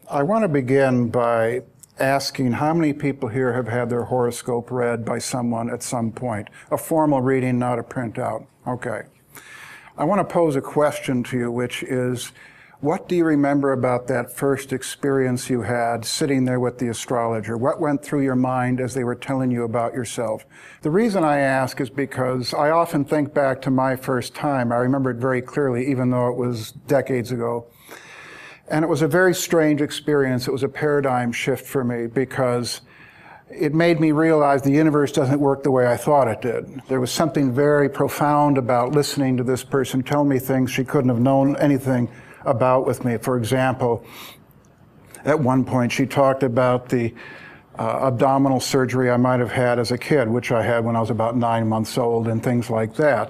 I want to begin by asking how many people here have had their horoscope read by someone at some point? A formal reading, not a printout. Okay. I want to pose a question to you, which is, what do you remember about that first experience you had sitting there with the astrologer? What went through your mind as they were telling you about yourself? The reason I ask is because I often think back to my first time. I remember it very clearly, even though it was decades ago. And it was a very strange experience. It was a paradigm shift for me because it made me realize the universe doesn't work the way I thought it did. There was something very profound about listening to this person tell me things she couldn't have known anything about with me. For example, at one point she talked about the abdominal surgery I might have had as a kid, which I had when I was about 9 months old, and things like that.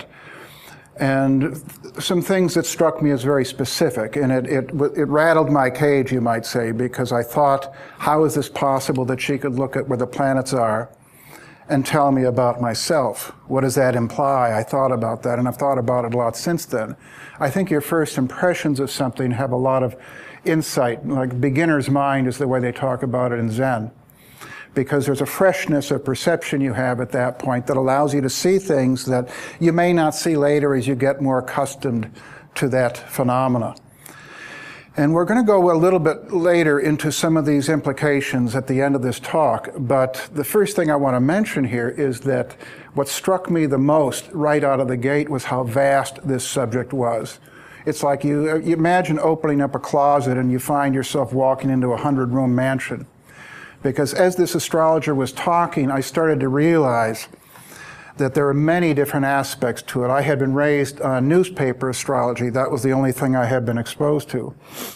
And some things that struck me as very specific, and it rattled my cage, you might say, because I thought, how is this possible that she could look at where the planets are and tell me about myself? What does that imply? I thought about that, and I've thought about it a lot since then. I think your first impressions of something have a lot of insight, like beginner's mind is the way they talk about it in Zen, because there's a freshness of perception you have at that point that allows you to see things that you may not see later as you get more accustomed to that phenomena. And we're going to go a little bit later into some of these implications at the end of this talk, but the first thing I want to mention here is that what struck me the most right out of the gate was how vast this subject was. It's like you imagine opening up a closet and you find yourself walking into a 100-room mansion. Because as this astrologer was talking, I started to realize that there are many different aspects to it. I had been raised on newspaper astrology. That was the only thing I had been exposed to.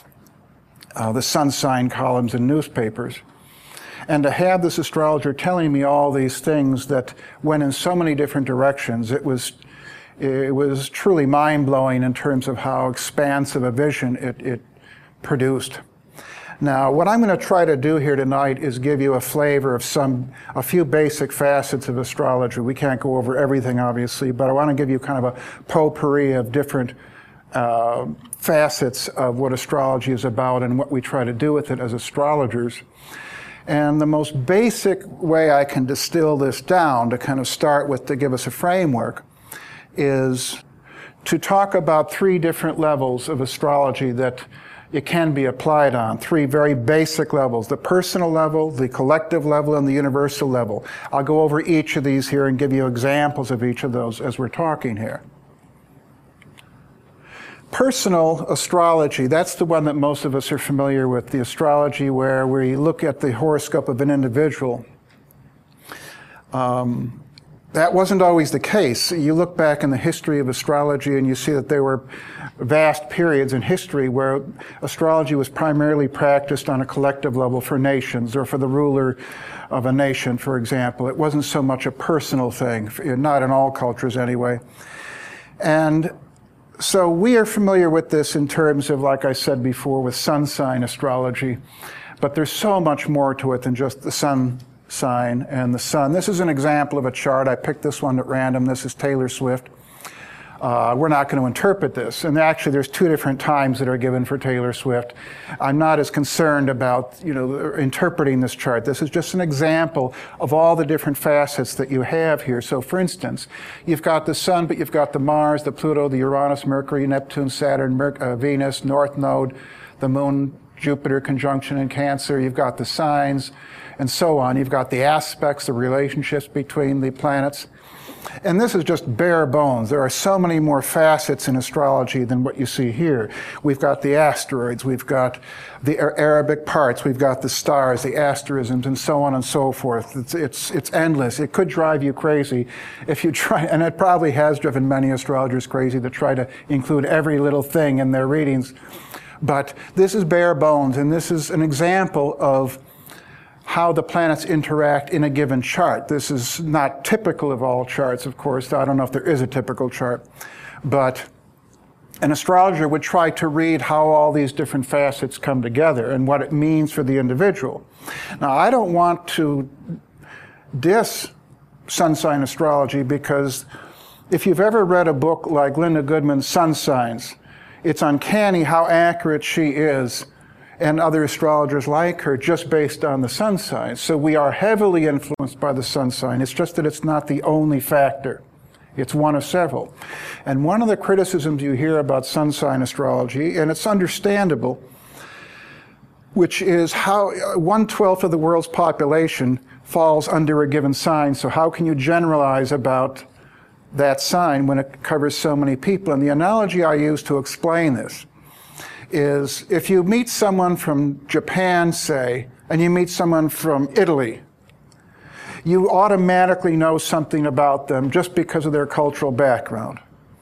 The sun sign columns in newspapers. And to have this astrologer telling me all these things that went in so many different directions, it was truly mind-blowing in terms of how expansive a vision it produced. Now, what I'm going to try to do here tonight is give you a flavor of a few basic facets of astrology. We can't go over everything, obviously, but I want to give you kind of a potpourri of different facets of what astrology is about and what we try to do with it as astrologers. And the most basic way I can distill this down to kind of start with, to give us a framework, is to talk about three different levels of astrology that it can be applied on, three very basic levels: the personal level, the collective level, and the universal level. I'll go over each of these here and give you examples of each of those as we're talking here. Personal astrology, that's the one that most of us are familiar with, the astrology where we look at the horoscope of an individual. That wasn't always the case. You look back in the history of astrology and you see that there were vast periods in history where astrology was primarily practiced on a collective level for nations or for the ruler of a nation, for example. It wasn't so much a personal thing, not in all cultures anyway. And so we are familiar with this in terms of, like I said before, with sun sign astrology, but there's so much more to it than just the sun sign and the sun. This is an example of a chart. I picked this one at random. This is Taylor Swift. We're not going to interpret this. And actually, there's two different times that are given for Taylor Swift. I'm not as concerned about, interpreting this chart. This is just an example of all the different facets that you have here. So, for instance, you've got the sun, but you've got the Mars, the Pluto, the Uranus, Mercury, Neptune, Saturn, Venus, North Node, the Moon, Jupiter conjunction in Cancer. You've got the signs, and so on. You've got the aspects, the relationships between the planets. And this is just bare bones. There are so many more facets in astrology than what you see here. We've got the asteroids, we've got the Arabic parts, we've got the stars, the asterisms, and so on and so forth. It's endless. It could drive you crazy if you try, and it probably has driven many astrologers crazy to try to include every little thing in their readings. But this is bare bones, and this is an example of how the planets interact in a given chart. This is not typical of all charts, of course. I don't know if there is a typical chart, but an astrologer would try to read how all these different facets come together and what it means for the individual. Now, I don't want to diss sun sign astrology, because if you've ever read a book like Linda Goodman's Sun Signs, it's uncanny how accurate she is and other astrologers like her just based on the sun sign. So we are heavily influenced by the sun sign. It's just that it's not the only factor. It's one of several. And one of the criticisms you hear about sun sign astrology, and it's understandable, which is how 1/12 of the world's population falls under a given sign. So how can you generalize about that sign when it covers so many people? And the analogy I use to explain this is if you meet someone from Japan, say, and you meet someone from Italy, you automatically know something about them just because of their cultural background.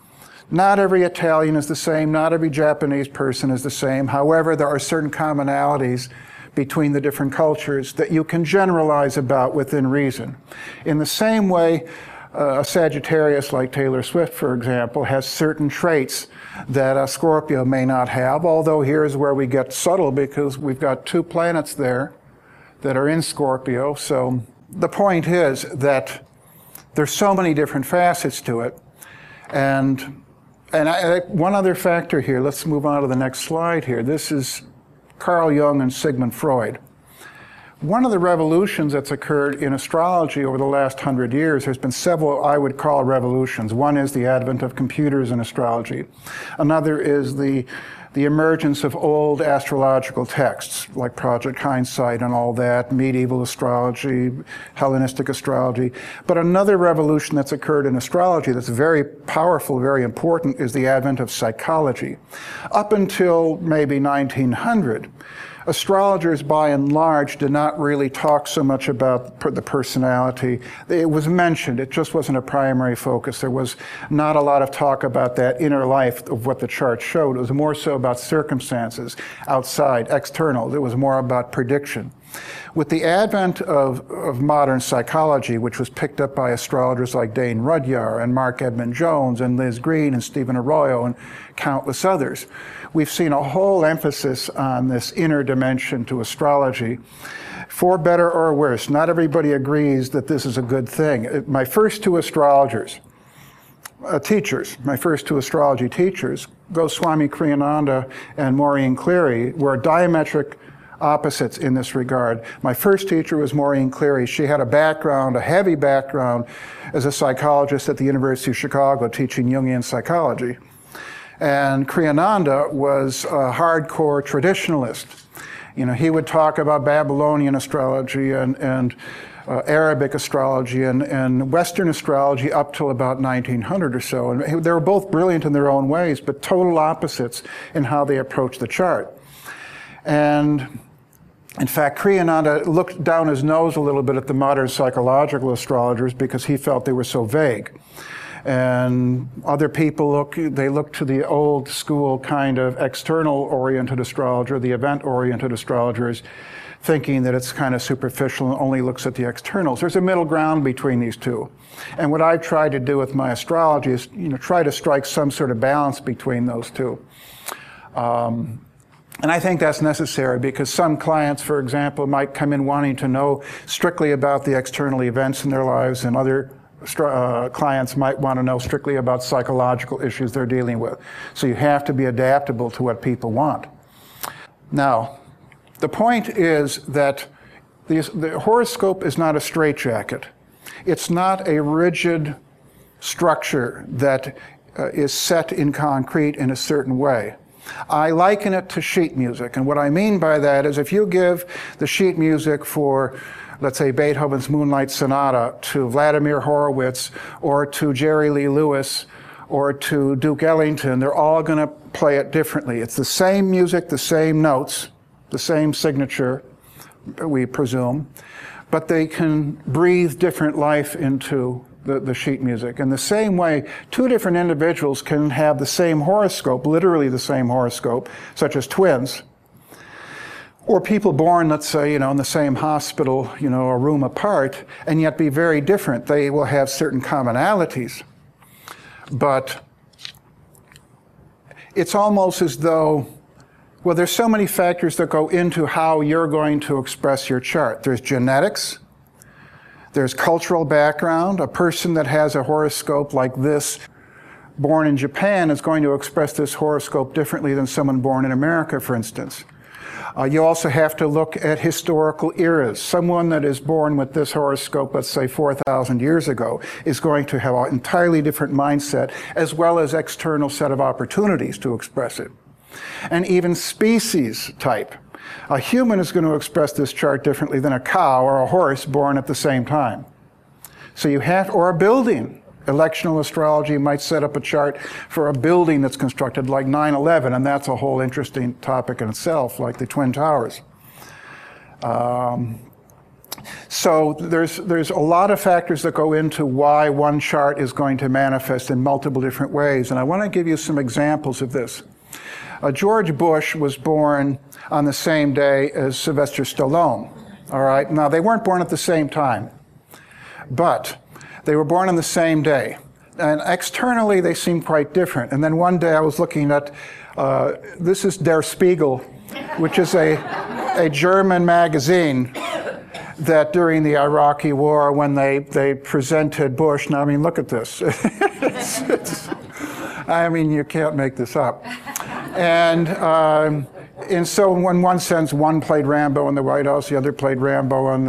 Not every Italian is the same, not every Japanese person is the same. However, there are certain commonalities between the different cultures that you can generalize about within reason. In the same way, a Sagittarius like Taylor Swift, for example, has certain traits that a Scorpio may not have, although here's where we get subtle because we've got 2 planets there that are in Scorpio. So the point is that there's so many different facets to it. And one other factor here, let's move on to the next slide here. This is Carl Jung and Sigmund Freud. One of the revolutions that's occurred in astrology over the last 100 years, there's been several I would call revolutions. One is the advent of computers in astrology. Another is the emergence of old astrological texts like Project Hindsight and all that, medieval astrology, Hellenistic astrology. But another revolution that's occurred in astrology that's very powerful, very important, is the advent of psychology. Up until maybe 1900, astrologers, by and large, did not really talk so much about the personality. It was mentioned, it just wasn't a primary focus. There was not a lot of talk about that inner life of what the chart showed. It was more so about circumstances, outside, external. It was more about prediction. With the advent of modern psychology, which was picked up by astrologers like Dane Rudhyar and Mark Edmund Jones and Liz Green and Stephen Arroyo and countless others, we've seen a whole emphasis on this inner dimension to astrology, for better or worse. Not everybody agrees that this is a good thing. My first 2 astrologers, my first 2 astrology teachers, Goswami Kriyananda and Maureen Cleary, were diametric opposites in this regard. My first teacher was Maureen Cleary. She had a heavy background as a psychologist at the University of Chicago teaching Jungian psychology. And Kriyananda was a hardcore traditionalist. You know, he would talk about Babylonian astrology and Arabic astrology and Western astrology up till about 1900 or so. And they were both brilliant in their own ways, but total opposites in how they approached the chart. And in fact, Kriyananda looked down his nose a little bit at the modern psychological astrologers because he felt they were so vague. And other people look to the old school kind of external-oriented astrologer, the event-oriented astrologers, thinking that it's kind of superficial and only looks at the externals. There's a middle ground between these two. And what I've tried to do with my astrology is, try to strike some sort of balance between those two. And I think that's necessary because some clients, for example, might come in wanting to know strictly about the external events in their lives, and other clients might want to know strictly about psychological issues they're dealing with. So you have to be adaptable to what people want. Now, the point is that the horoscope is not a straitjacket. It's not a rigid structure that is set in concrete in a certain way. I liken it to sheet music, and what I mean by that is if you give the sheet music for, let's say, Beethoven's Moonlight Sonata to Vladimir Horowitz or to Jerry Lee Lewis or to Duke Ellington, they're all going to play it differently. It's the same music, the same notes, the same signature, we presume, but they can breathe different life into the sheet music. In the same way, two different individuals can have the same horoscope, literally the same horoscope, such as twins, or people born, let's say, in the same hospital, a room apart, and yet be very different. They will have certain commonalities, but it's almost as though, well, there's so many factors that go into how you're going to express your chart. There's genetics, there's cultural background. A person that has a horoscope like this, born in Japan, is going to express this horoscope differently than someone born in America, for instance. You also have to look at historical eras. Someone that is born with this horoscope, let's say 4,000 years ago, is going to have an entirely different mindset as well as external set of opportunities to express it. And even species type. A human is going to express this chart differently than a cow or a horse born at the same time. So you have, or a building. Electional astrology might set up a chart for a building that's constructed like 9/11, and that's a whole interesting topic in itself, like the Twin Towers. So there's a lot of factors that go into why one chart is going to manifest in multiple different ways, and I want to give you some examples of this. George Bush was born on the same day as Sylvester Stallone. All right, now they weren't born at the same time, but they were born on the same day. And externally, they seem quite different. And then one day I was looking at, this is Der Spiegel, which is a German magazine that during the Iraqi war, when they presented Bush, now I mean, look at this. I mean, you can't make this up. And so in one sense, one played Rambo in the White House, the other played Rambo on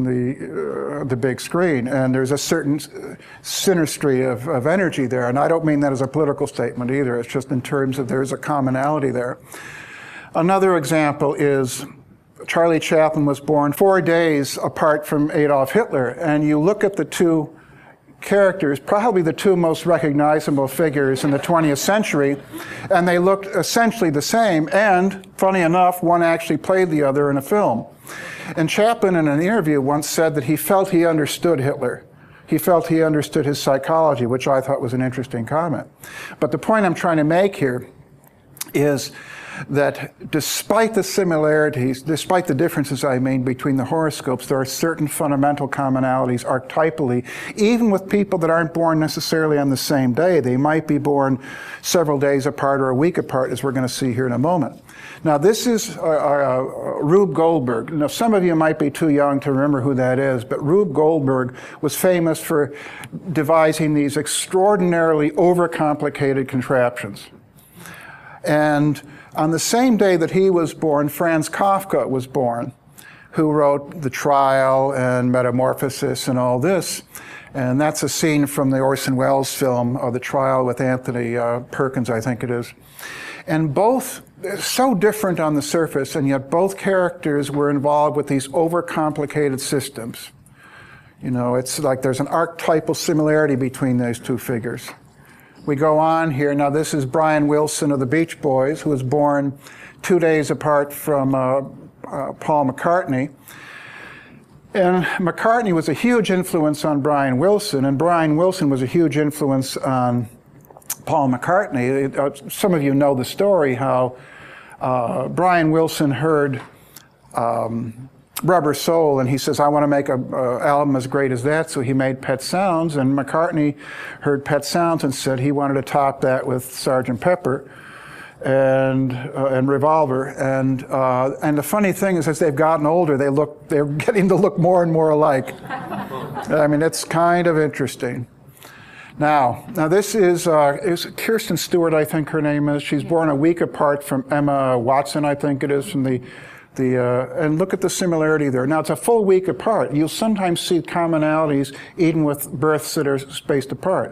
the big screen. And there's a certain synastry of energy there. And I don't mean that as a political statement either. It's just in terms of there's a commonality there. Another example is Charlie Chaplin was born 4 days apart from Adolf Hitler. And you look at the two characters, probably the two most recognizable figures in the 20th century, and they looked essentially the same, and funny enough, one actually played the other in a film. And Chaplin in an interview once said that he felt he understood Hitler. He felt he understood his psychology, which I thought was an interesting comment. But the point I'm trying to make here is that despite the similarities, despite the differences I mean between the horoscopes, there are certain fundamental commonalities archetypally, even with people that aren't born necessarily on the same day. They might be born several days apart or a week apart, as we're going to see here in a moment. Now, this is Rube Goldberg. Now, some of you might be too young to remember who that is, but Rube Goldberg was famous for devising these extraordinarily overcomplicated contraptions. And on the same day that he was born, Franz Kafka was born, who wrote The Trial and Metamorphosis and all this. And that's a scene from the Orson Welles film, The Trial with Anthony Perkins, I think it is. And both, so different on the surface, and yet both characters were involved with these overcomplicated systems. You know, it's like there's an archetypal similarity between those two figures. We go on here. Now, this is Brian Wilson of the Beach Boys, who was born 2 days apart from Paul McCartney. And McCartney was a huge influence on Brian Wilson, and Brian Wilson was a huge influence on Paul McCartney. Some of you know the story how Brian Wilson heard Rubber Soul, and he says, I want to make an album as great as that, so he made Pet Sounds, and McCartney heard Pet Sounds and said he wanted to top that with Sgt. Pepper and Revolver, and the funny thing is, as they've gotten older, they're getting to look more and more alike. I mean, it's kind of interesting. Now this is Kirsten Stewart, I think her name is. She's born a week apart from Emma Watson, I think it is, from and look at the similarity there. Now, it's a full week apart. You'll sometimes see commonalities even with births that are spaced apart.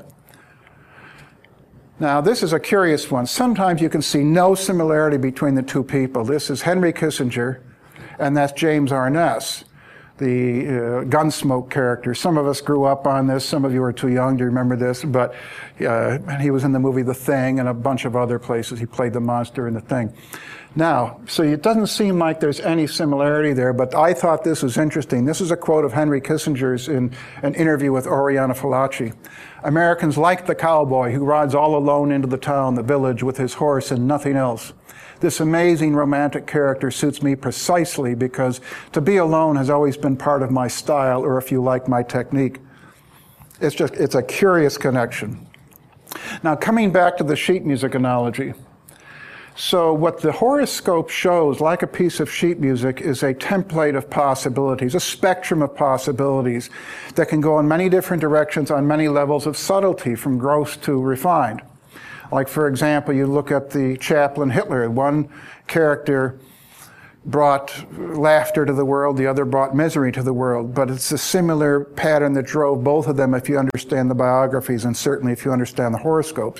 Now, this is a curious one. Sometimes you can see no similarity between the two people. This is Henry Kissinger, and that's James Arness, the Gunsmoke character. Some of us grew up on this. Some of you are too young to remember this, but he was in the movie The Thing and a bunch of other places. He played the monster in The Thing. Now, so it doesn't seem like there's any similarity there, but I thought this was interesting. This is a quote of Henry Kissinger's in an interview with Oriana Fallaci. Americans like the cowboy who rides all alone into the town, the village, with his horse and nothing else. This amazing romantic character suits me precisely because to be alone has always been part of my style, or if you like, my technique. It's a curious connection. Now, coming back to the sheet music analogy. So what the horoscope shows, like a piece of sheet music, is a template of possibilities, a spectrum of possibilities that can go in many different directions on many levels of subtlety, from gross to refined. Like, for example, you look at the Chaplin Hitler. One character brought laughter to the world, the other brought misery to the world. But it's a similar pattern that drove both of them if you understand the biographies and certainly if you understand the horoscopes.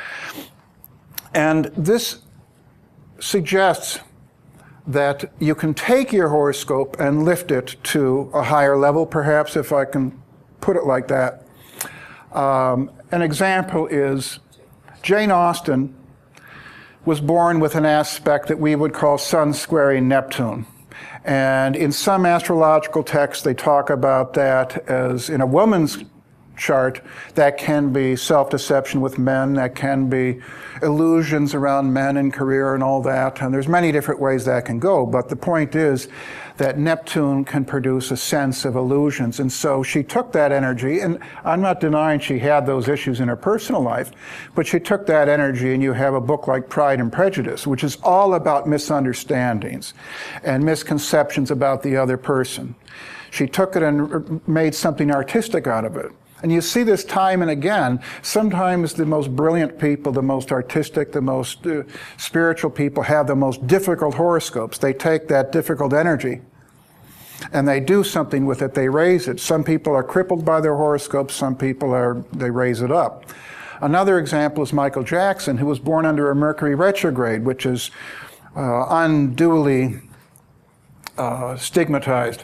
And this suggests that you can take your horoscope and lift it to a higher level, perhaps, if I can put it like that. An example is Jane Austen was born with an aspect that we would call Sun squaring Neptune. And in some astrological texts, they talk about that as in a woman's chart, that can be self-deception with men, that can be illusions around men and career and all that, and there's many different ways that can go, but the point is that Neptune can produce a sense of illusions, and so she took that energy, and I'm not denying she had those issues in her personal life, but she took that energy, and you have a book like Pride and Prejudice, which is all about misunderstandings and misconceptions about the other person. She took it and made something artistic out of it. And you see this time and again. Sometimes the most brilliant people, the most artistic, the most spiritual people have the most difficult horoscopes. They take that difficult energy and they do something with it. They raise it. Some people are crippled by their horoscopes. Some people they raise it up. Another example is Michael Jackson, who was born under a Mercury retrograde, which is unduly stigmatized.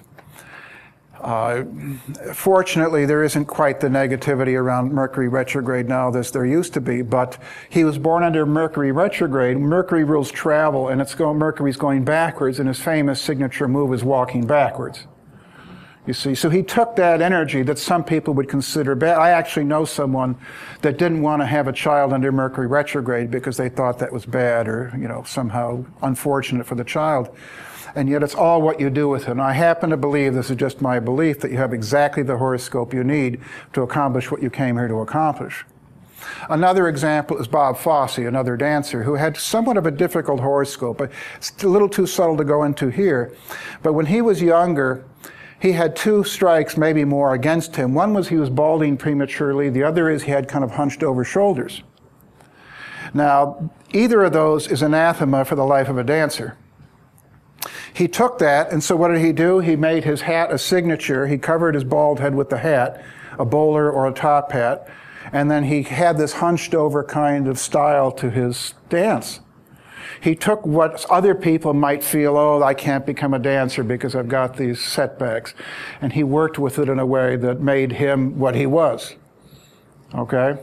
Fortunately, there isn't quite the negativity around Mercury retrograde now as there used to be, but he was born under Mercury retrograde. Mercury rules travel, and Mercury's going backwards, and his famous signature move is walking backwards. You see, so he took that energy that some people would consider bad. I actually know someone that didn't want to have a child under Mercury retrograde because they thought that was bad or, somehow unfortunate for the child. And yet it's all what you do with it. And I happen to believe, this is just my belief, that you have exactly the horoscope you need to accomplish what you came here to accomplish. Another example is Bob Fosse, another dancer, who had somewhat of a difficult horoscope. It's a little too subtle to go into here. But when he was younger, he had two strikes, maybe more, against him. One was he was balding prematurely. The other is he had kind of hunched over shoulders. Now, either of those is anathema for the life of a dancer. He took that, and so what did he do? He made his hat a signature. He covered his bald head with the hat, a bowler or a top hat, and then he had this hunched over kind of style to his dance. He took what other people might feel, oh, I can't become a dancer because I've got these setbacks, and he worked with it in a way that made him what he was. Okay?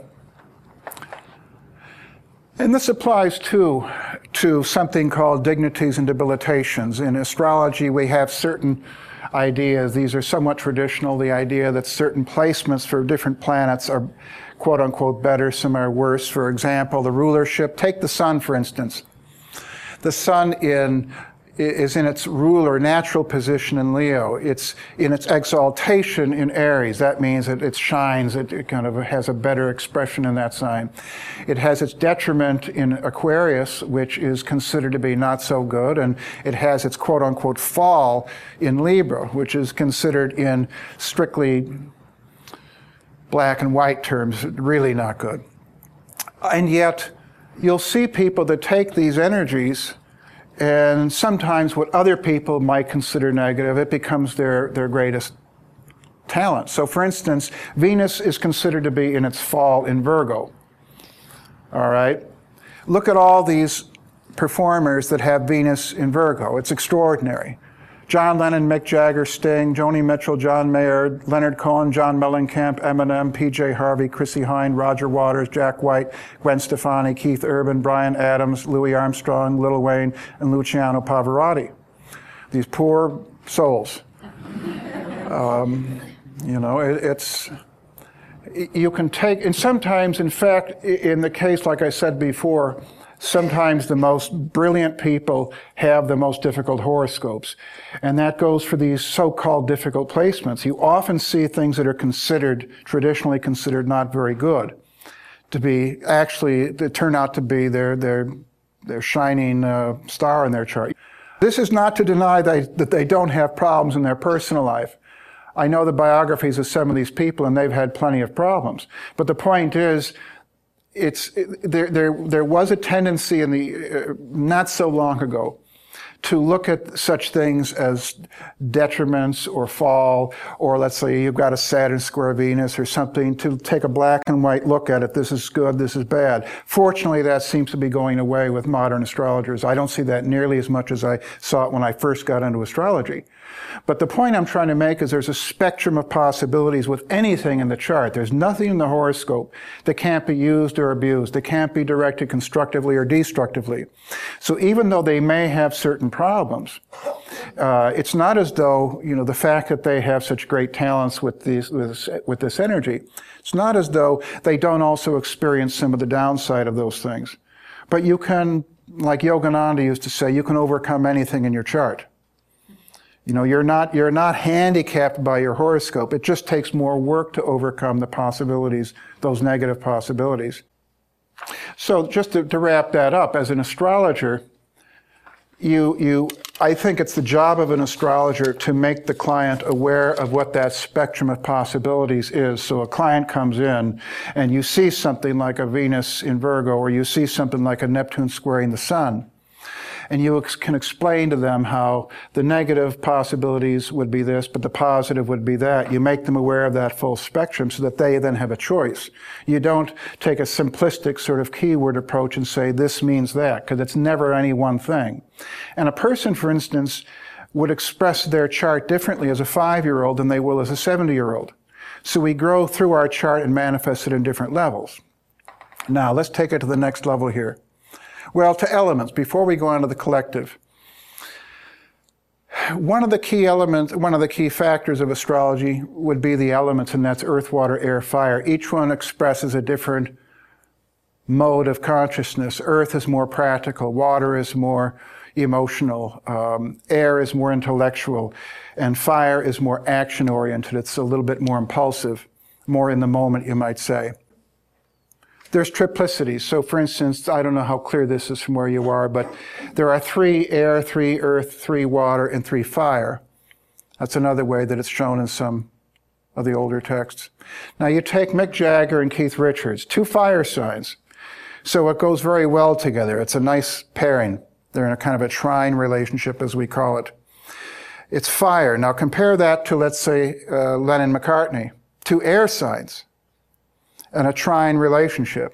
And this applies too to something called dignities and debilitations. In astrology, we have certain ideas. These are somewhat traditional. The idea that certain placements for different planets are quote unquote better, some are worse. For example, the rulership. Take the sun, for instance. The sun is in its ruler natural position in Leo. It's in its exaltation in Aries. That means that it shines, it kind of has a better expression in that sign. It has its detriment in Aquarius, which is considered to be not so good, and it has its quote-unquote fall in Libra, which is considered in strictly black and white terms really not good. And yet, you'll see people that take these energies and sometimes what other people might consider negative, it becomes their greatest talent. So for instance, Venus is considered to be in its fall in Virgo. All right? Look at all these performers that have Venus in Virgo. It's extraordinary. John Lennon, Mick Jagger, Sting, Joni Mitchell, John Mayer, Leonard Cohen, John Mellencamp, Eminem, PJ Harvey, Chrissie Hynde, Roger Waters, Jack White, Gwen Stefani, Keith Urban, Bryan Adams, Louis Armstrong, Lil Wayne, and Luciano Pavarotti. These poor souls. You can take, and sometimes, in fact, in the case, like I said before, sometimes the most brilliant people have the most difficult horoscopes. And that goes for these so-called difficult placements. You often see things that are traditionally considered not very good, they turn out to be their shining star in their chart. This is not to deny that they don't have problems in their personal life. I know the biographies of some of these people, and they've had plenty of problems. But the point is, there was a tendency in the not so long ago to look at such things as detriments or fall, or let's say you've got a Saturn square Venus or something, to take a black and white look at it. This is good, this is bad. Fortunately, that seems to be going away with modern astrologers. I don't see that nearly as much as I saw it when I first got into astrology. But the point I'm trying to make is there's a spectrum of possibilities with anything in the chart. There's nothing in the horoscope that can't be used or abused, that can't be directed constructively or destructively. So even though they may have certain problems, it's not as though, the fact that they have such great talents with this energy, it's not as though they don't also experience some of the downside of those things. But you can, like Yogananda used to say, you can overcome anything in your chart. You're not handicapped by your horoscope. It just takes more work to overcome the possibilities, those negative possibilities. So just to wrap that up, as an astrologer, I think it's the job of an astrologer to make the client aware of what that spectrum of possibilities is. So a client comes in and you see something like a Venus in Virgo, or you see something like a Neptune squaring the Sun. And you can explain to them how the negative possibilities would be this, but the positive would be that. You make them aware of that full spectrum so that they then have a choice. You don't take a simplistic sort of keyword approach and say this means that, because it's never any one thing. And a person, for instance, would express their chart differently as a 5-year-old than they will as a 70-year-old. So we grow through our chart and manifest it in different levels. Now, let's take it to the next level here. Well, to elements, before we go on to the collective. One of the key factors of astrology would be the elements, and that's earth, water, air, fire. Each one expresses a different mode of consciousness. Earth is more practical, water is more emotional, air is more intellectual, and fire is more action-oriented. It's a little bit more impulsive, more in the moment, you might say. There's triplicities. So for instance, I don't know how clear this is from where you are, but there are 3 air, 3 earth, 3 water, and 3 fire. That's another way that it's shown in some of the older texts. Now you take Mick Jagger and Keith Richards, 2 fire signs. So it goes very well together. It's a nice pairing. They're in a kind of a trine relationship, as we call it. It's fire. Now compare that to, let's say, Lennon-McCartney, 2 air signs and a trine relationship.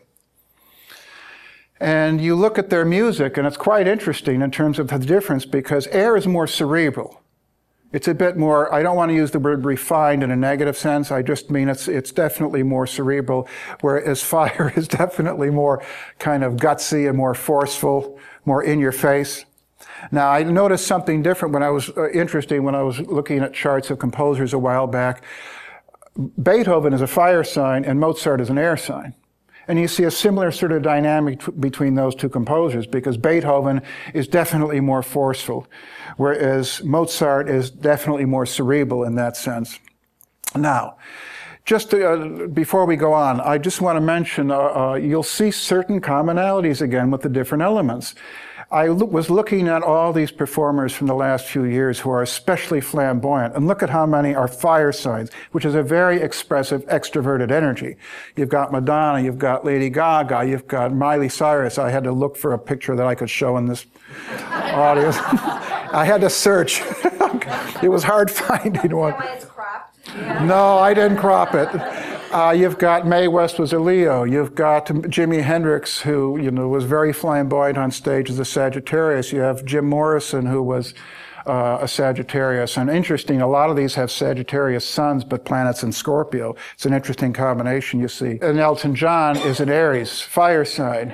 And you look at their music, and it's quite interesting in terms of the difference, because air is more cerebral. It's a bit more, I don't want to use the word refined in a negative sense, I just mean it's definitely more cerebral, whereas fire is definitely more kind of gutsy and more forceful, more in your face. Now, I noticed something different when I was looking at charts of composers a while back. Beethoven is a fire sign and Mozart is an air sign. And you see a similar sort of dynamic between those 2 composers, because Beethoven is definitely more forceful, whereas Mozart is definitely more cerebral in that sense. Now, just before we go on, I just want to mention, you'll see certain commonalities again with the different elements. I was looking at all these performers from the last few years who are especially flamboyant, and look at how many are fire signs, which is a very expressive, extroverted energy. You've got Madonna, you've got Lady Gaga, you've got Miley Cyrus. I had to look for a picture that I could show in this audience. I had to search. It was hard finding one. Is that why it's cropped? Yeah. No, I didn't crop it. You've got Mae West was a Leo. You've got Jimi Hendrix, who was very flamboyant on stage as a Sagittarius. You have Jim Morrison, who was a Sagittarius. And interesting, a lot of these have Sagittarius suns, but planets in Scorpio. It's an interesting combination, you see. And Elton John is an Aries, fire sign.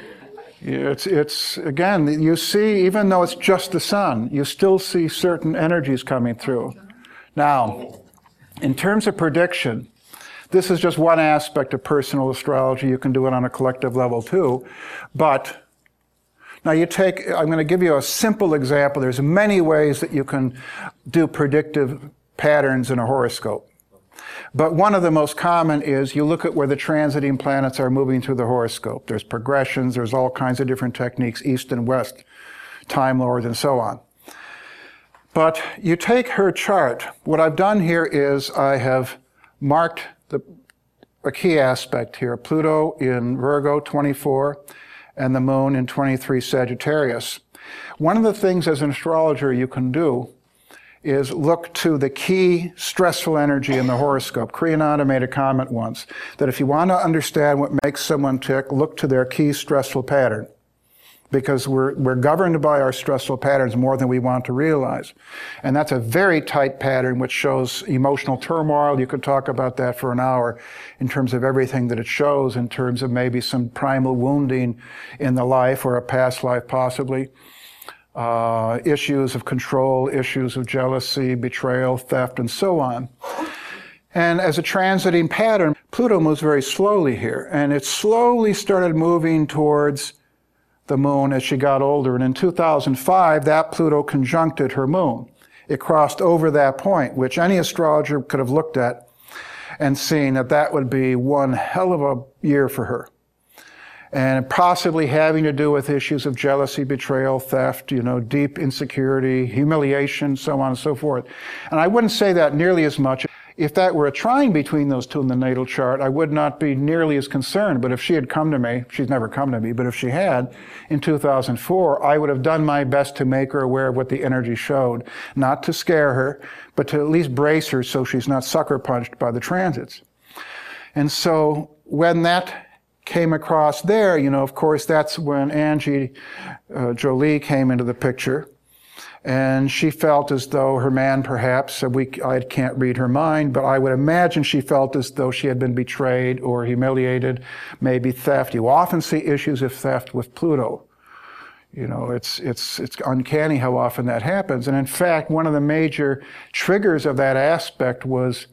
It's again, you see, even though it's just the sun, you still see certain energies coming through. Now, in terms of prediction, this is just one aspect of personal astrology. You can do it on a collective level too. But now I'm going to give you a simple example. There's many ways that you can do predictive patterns in a horoscope. But one of the most common is you look at where the transiting planets are moving through the horoscope. There's progressions, there's all kinds of different techniques, east and west, time lords, and so on. But you take her chart. What I've done here is I have marked a key aspect here, Pluto in Virgo 24 and the moon in 23 Sagittarius. One of the things as an astrologer you can do is look to the key stressful energy in the horoscope. Kriyananda made a comment once that if you want to understand what makes someone tick, look to their key stressful pattern. Because we're governed by our stressful patterns more than we want to realize. And that's a very tight pattern which shows emotional turmoil. You could talk about that for an hour in terms of everything that it shows, in terms of maybe some primal wounding in the life or a past life possibly. Issues of control, issues of jealousy, betrayal, theft, and so on. And as a transiting pattern, Pluto moves very slowly here. And it slowly started moving towards the moon as she got older. And in 2005, that Pluto conjuncted her moon. It crossed over that point, which any astrologer could have looked at and seen that that would be one hell of a year for her. And possibly having to do with issues of jealousy, betrayal, theft, deep insecurity, humiliation, so on and so forth. And I wouldn't say that nearly as much. If that were a trine between those two in the natal chart, I would not be nearly as concerned. But if she had come to me, she's never come to me, but if she had in 2004, I would have done my best to make her aware of what the energy showed. Not to scare her, but to at least brace her so she's not sucker punched by the transits. And so when that came across there, of course, that's when Angie Jolie came into the picture. And she felt as though her man, perhaps, I can't read her mind, but I would imagine she felt as though she had been betrayed or humiliated, maybe theft. You often see issues of theft with Pluto. It's uncanny how often that happens. And in fact, one of the major triggers of that aspect was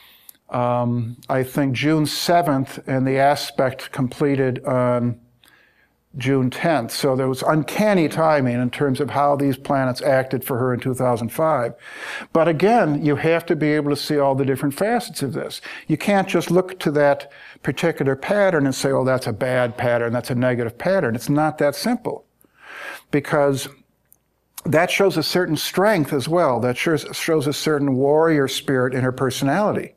I think June 7th, and the aspect completed on June 10th. So there was uncanny timing in terms of how these planets acted for her in 2005. But again, you have to be able to see all the different facets of this. You can't just look to that particular pattern and say, oh, that's a bad pattern, that's a negative pattern. It's not that simple. Because that shows a certain strength as well. That shows a certain warrior spirit in her personality.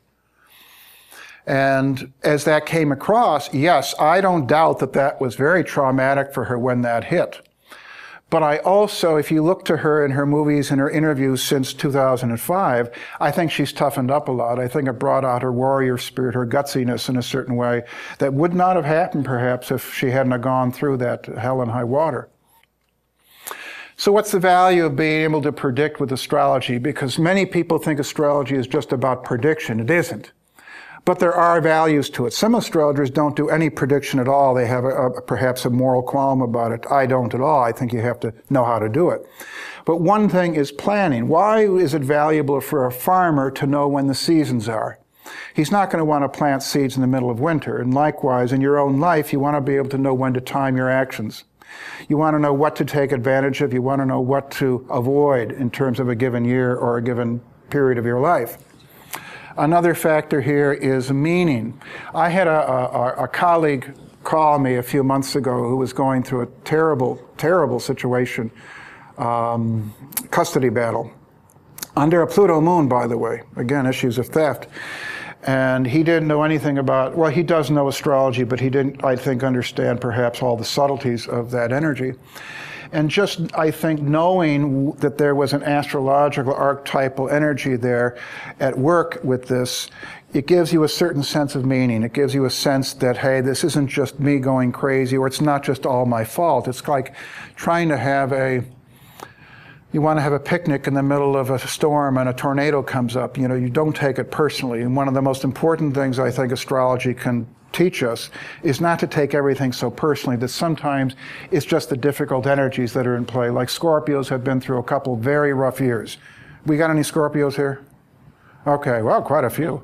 And as that came across, yes, I don't doubt that that was very traumatic for her when that hit. But I also, if you look to her in her movies and her interviews since 2005, I think she's toughened up a lot. I think it brought out her warrior spirit, her gutsiness in a certain way that would not have happened perhaps if she hadn't gone through that hell and high water. So what's the value of being able to predict with astrology? Because many people think astrology is just about prediction. It isn't. But there are values to it. Some astrologers don't do any prediction at all. They have perhaps a moral qualm about it. I don't at all. I think you have to know how to do it. But one thing is planning. Why is it valuable for a farmer to know when the seasons are? He's not going to want to plant seeds in the middle of winter. And likewise, in your own life, you want to be able to know when to time your actions. You want to know what to take advantage of. You want to know what to avoid in terms of a given year or a given period of your life. Another factor here is meaning. I had a colleague call me a few months ago who was going through a terrible, terrible situation, custody battle, under a Pluto moon, by the way. Again, issues of theft. And he didn't know anything about, well, he does know astrology, but he didn't, I think, understand perhaps all the subtleties of that energy. And just, I think, knowing that there was an astrological archetypal energy there at work with this, it gives you a certain sense of meaning. It gives you a sense that, hey, this isn't just me going crazy, or it's not just all my fault. It's like trying to have you want to have a picnic in the middle of a storm and a tornado comes up. You don't take it personally. And one of the most important things I think astrology can teach us is not to take everything so personally, that sometimes it's just the difficult energies that are in play. Like Scorpios have been through a couple very rough years. We got any Scorpios here? Okay, well, quite a few.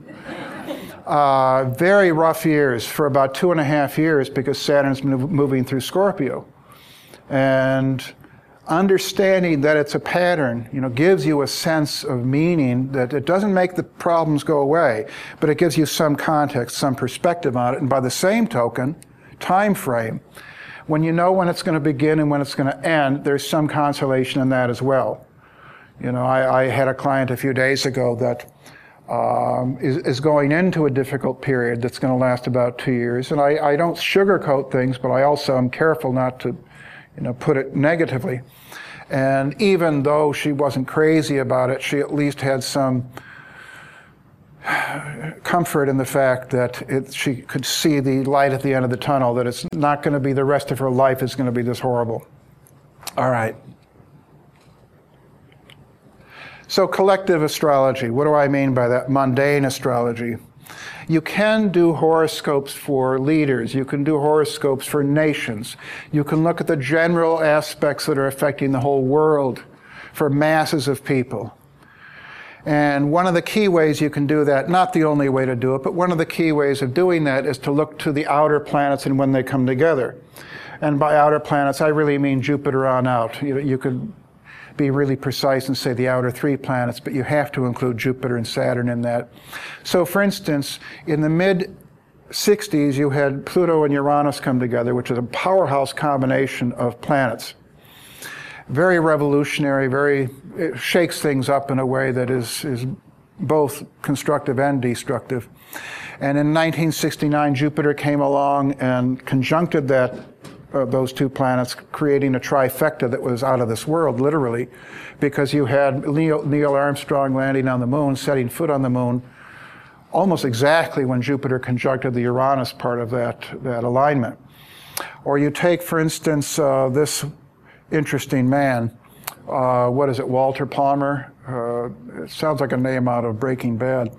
Very rough years for about 2.5 years because Saturn's moving through Scorpio. And understanding that it's a pattern, gives you a sense of meaning that it doesn't make the problems go away, but it gives you some context, some perspective on it. And by the same token, time frame, when you know when it's going to begin and when it's going to end, there's some consolation in that as well. I had a client a few days ago that is going into a difficult period that's going to last about 2 years. And I don't sugarcoat things, but I also am careful not to put it negatively. And even though she wasn't crazy about it, she at least had some comfort in the fact that she could see the light at the end of the tunnel, that it's not going to be the rest of her life is going to be this horrible. All right. So collective astrology, what do I mean by that? Mundane astrology. You can do horoscopes for leaders. You can do horoscopes for nations. You can look at the general aspects that are affecting the whole world for masses of people. And one of the key ways you can do that, not the only way to do it, but one of the key ways of doing that is to look to the outer planets and when they come together. And by outer planets, I really mean Jupiter on out. You could be really precise and say the outer 3 planets, but you have to include Jupiter and Saturn in that. So for instance, in the mid-60s, you had Pluto and Uranus come together, which is a powerhouse combination of planets. Very revolutionary, it shakes things up in a way that is both constructive and destructive. And in 1969, Jupiter came along and conjuncted those 2 planets, creating a trifecta that was out of this world, literally, because you had Neil Armstrong landing on the moon, setting foot on the moon, almost exactly when Jupiter conjuncted the Uranus part of that alignment. Or you take, for instance, this interesting man, Walter Palmer? It sounds like a name out of Breaking Bad.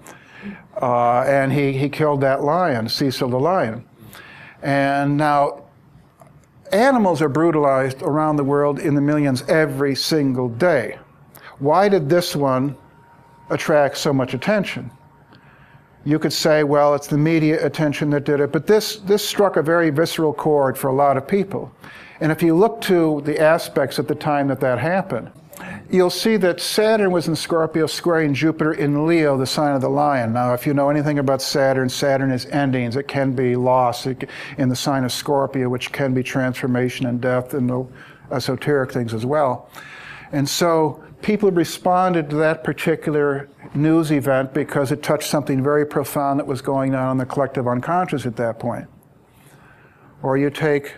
And he killed that lion, Cecil the lion. And now, animals are brutalized around the world in the millions every single day. Why did this one attract so much attention? You could say, well, it's the media attention that did it, but this struck a very visceral chord for a lot of people. And if you look to the aspects at the time that happened, you'll see that Saturn was in Scorpio squaring Jupiter in Leo, the sign of the lion. Now, if you know anything about Saturn, Saturn is endings. It can be loss in the sign of Scorpio, which can be transformation and death and the esoteric things as well. And so people responded to that particular news event because it touched something very profound that was going on in the collective unconscious at that point. Or you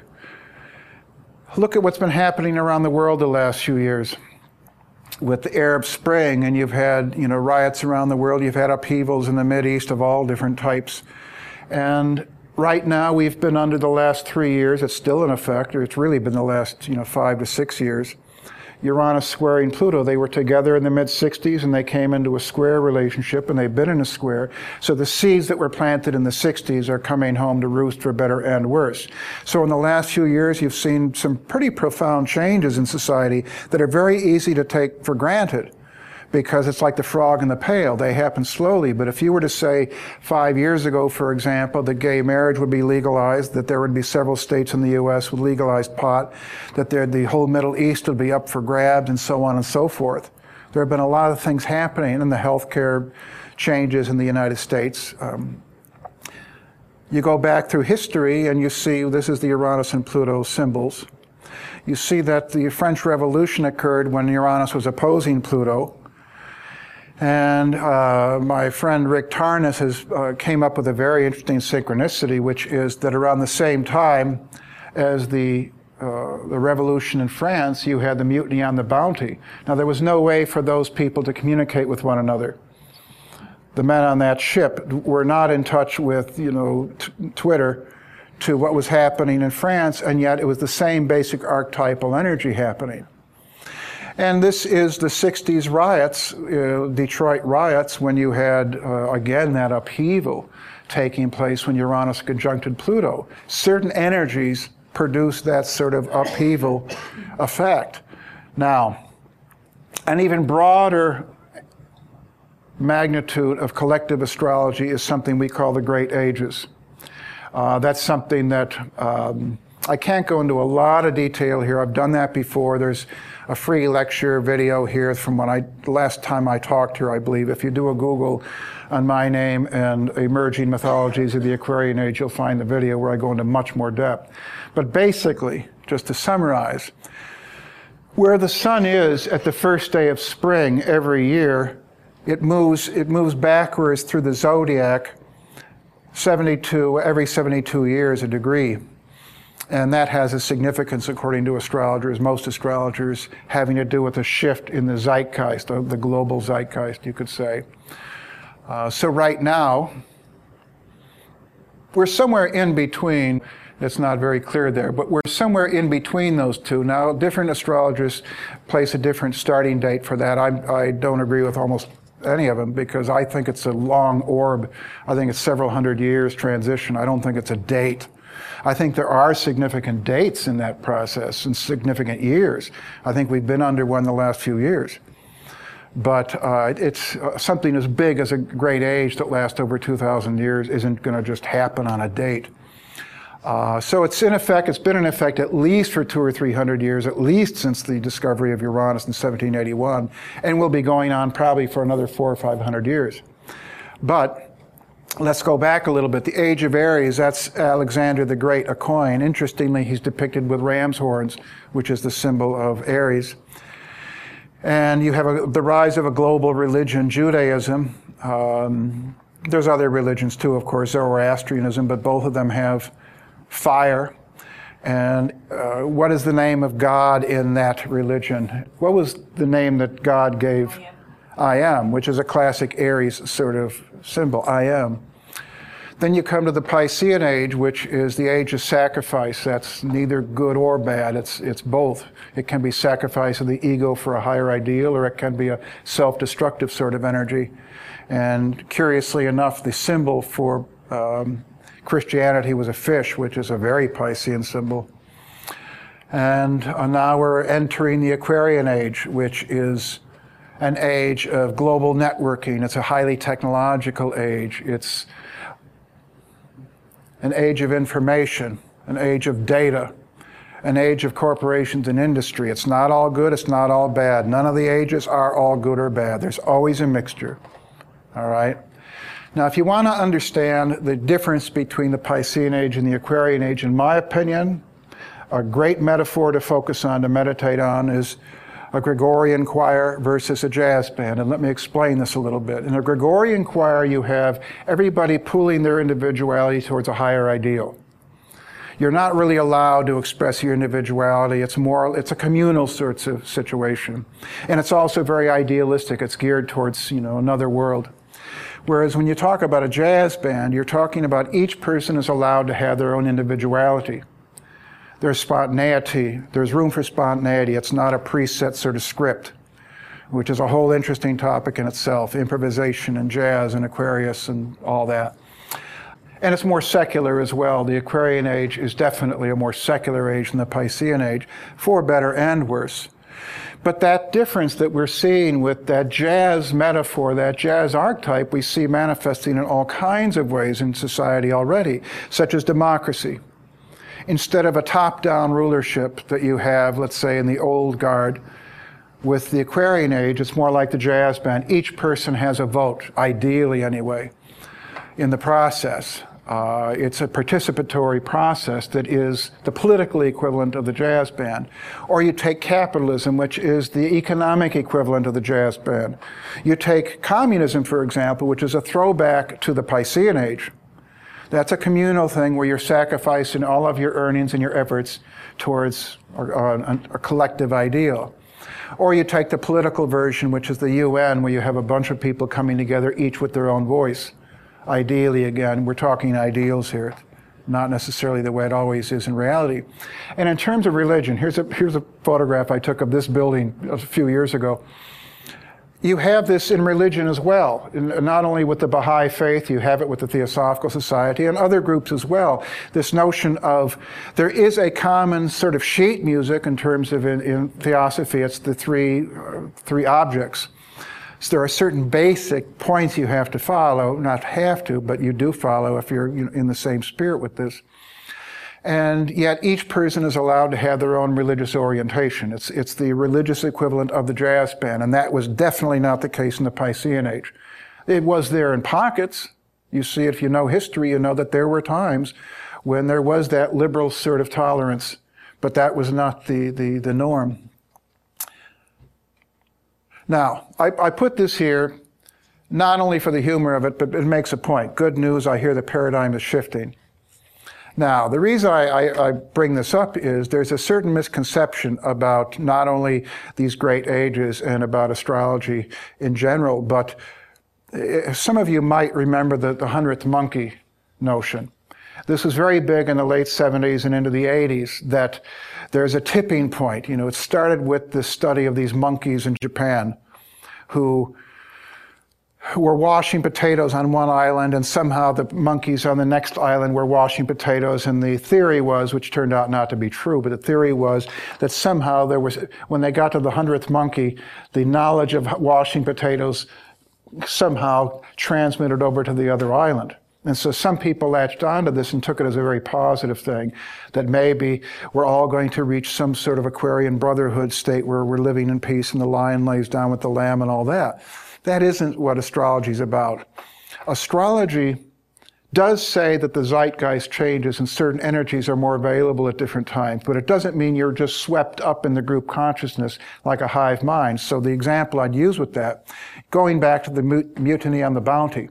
look at what's been happening around the world the last few years with the Arab Spring, and you've had riots around the world, you've had upheavals in the Mideast of all different types. And right now we've been under the last 3 years, it's still in effect, or it's really been the last 5 to 6 years, Uranus squaring Pluto. They were together in the mid-60s and they came into a square relationship, and they've been in a square. So the seeds that were planted in the 60s are coming home to roost for better and worse. So in the last few years, you've seen some pretty profound changes in society that are very easy to take for granted, because it's like the frog in the pail. They happen slowly. But if you were to say 5 years ago, for example, that gay marriage would be legalized, that there would be several states in the U.S. with legalized pot, that the whole Middle East would be up for grabs, and so on and so forth. There have been a lot of things happening in the healthcare changes in the United States. You go back through history and you see, this is the Uranus and Pluto symbols. You see that the French Revolution occurred when Uranus was opposing Pluto. And my friend Rick Tarnas came up with a very interesting synchronicity, which is that around the same time as the revolution in France, you had the mutiny on the Bounty. Now, there was no way for those people to communicate with one another. The men on that ship were not in touch with, Twitter to what was happening in France, and yet it was the same basic archetypal energy happening. And this is the 60s riots, Detroit riots, when you had, again, that upheaval taking place when Uranus conjuncted Pluto. Certain energies produce that sort of upheaval effect. Now, an even broader magnitude of collective astrology is something we call the Great Ages. That's something that I can't go into a lot of detail here. I've done that before. There's a free lecture video here from last time I talked here, I believe. If you do a Google on my name and emerging mythologies of the Aquarian Age, you'll find the video where I go into much more depth. But basically, just to summarize, where the sun is at the first day of spring every year, it moves backwards through the zodiac every 72 years a degree. And that has a significance, according to astrologers, most astrologers, having to do with a shift in the zeitgeist, the global zeitgeist, you could say. So right now, we're somewhere in between. It's not very clear there, but we're somewhere in between those two. Now, different astrologers place a different starting date for that. I don't agree with almost any of them because I think it's a long orb. I think it's several hundred years transition. I don't think it's a date. I think there are significant dates in that process and significant years. I think we've been under one the last few years. But it's something as big as a great age that lasts over 2,000 years isn't going to just happen on a date. So it's in effect, it's been in effect at least for 200 or 300 years, at least since the discovery of Uranus in 1781, and will be going on probably for another 400 or 500 years. But let's go back a little bit. The Age of Aries, that's Alexander the Great, a coin. Interestingly, he's depicted with ram's horns, which is the symbol of Aries. And you have the rise of a global religion, Judaism. There's other religions too, of course, Zoroastrianism, but both of them have fire. And what is the name of God in that religion? What was the name that God gave? I am, which is a classic Aries sort of symbol, I am. Then you come to the Piscean age, which is the age of sacrifice. That's neither good or bad. It's both. It can be sacrifice of the ego for a higher ideal, or it can be a self-destructive sort of energy. And curiously enough, the symbol for Christianity was a fish, which is a very Piscean symbol. And now we're entering the Aquarian age, which is an age of global networking. It's a highly technological age. It's an age of information, an age of data, an age of corporations and industry. It's not all good, it's not all bad. None of the ages are all good or bad. There's always a mixture, all right? Now, if you want to understand the difference between the Piscean age and the Aquarian age, in my opinion, a great metaphor to focus on, to meditate on, is a Gregorian choir versus a jazz band. And let me explain this a little bit. In a Gregorian choir, you have everybody pulling their individuality towards a higher ideal. You're not really allowed to express your individuality. It's a communal sort of situation. And it's also very idealistic. It's geared towards, another world. Whereas when you talk about a jazz band, you're talking about each person is allowed to have their own individuality. There's spontaneity. There's room for spontaneity. It's not a preset sort of script, which is a whole interesting topic in itself, improvisation and jazz and Aquarius and all that. And it's more secular as well. The Aquarian age is definitely a more secular age than the Piscean age, for better and worse. But that difference that we're seeing with that jazz metaphor, that jazz archetype, we see manifesting in all kinds of ways in society already, such as democracy. Instead of a top-down rulership that you have, let's say, in the old guard, with the Aquarian age, it's more like the jazz band. Each person has a vote, ideally anyway, in the process. It's a participatory process that is the political equivalent of the jazz band. Or you take capitalism, which is the economic equivalent of the jazz band. You take communism, for example, which is a throwback to the Piscean age. That's a communal thing where you're sacrificing all of your earnings and your efforts towards a collective ideal. Or you take the political version, which is the UN, where you have a bunch of people coming together, each with their own voice. Ideally, again, we're talking ideals here, not necessarily the way it always is in reality. And in terms of religion, here's a photograph I took of this building a few years ago. You have this in religion as well, not only with the Baha'i faith, you have it with the Theosophical Society and other groups as well. This notion of there is a common sort of sheet music in terms of in Theosophy, it's the three objects. So there are certain basic points you have to follow, not have to, but you do follow if you're in the same spirit with this. And yet each person is allowed to have their own religious orientation. It's the religious equivalent of the jazz band, and that was definitely not the case in the Piscean age. It was there in pockets. You see, if you know history, you know that there were times when there was that liberal sort of tolerance, but that was not the norm. Now, I put this here not only for the humor of it, but it makes a point. Good news, I hear the paradigm is shifting. Now, the reason I bring this up is there's a certain misconception about not only these great ages and about astrology in general, but some of you might remember the 100th monkey notion. This was very big in the late 70s and into the 80s, that there's a tipping point. You know, it started with the study of these monkeys in Japan who were washing potatoes on one island, and somehow the monkeys on the next island were washing potatoes. And the theory was, which turned out not to be true, but the theory was that somehow there was, when they got to the 100th monkey, the knowledge of washing potatoes somehow transmitted over to the other island. And so some people latched onto this and took it as a very positive thing, that maybe we're all going to reach some sort of Aquarian brotherhood state where we're living in peace and the lion lays down with the lamb and all that. That isn't what astrology is about. Astrology does say that the zeitgeist changes and certain energies are more available at different times, but it doesn't mean you're just swept up in the group consciousness like a hive mind. So the example I'd use with that, going back to the mutiny on the Bounty.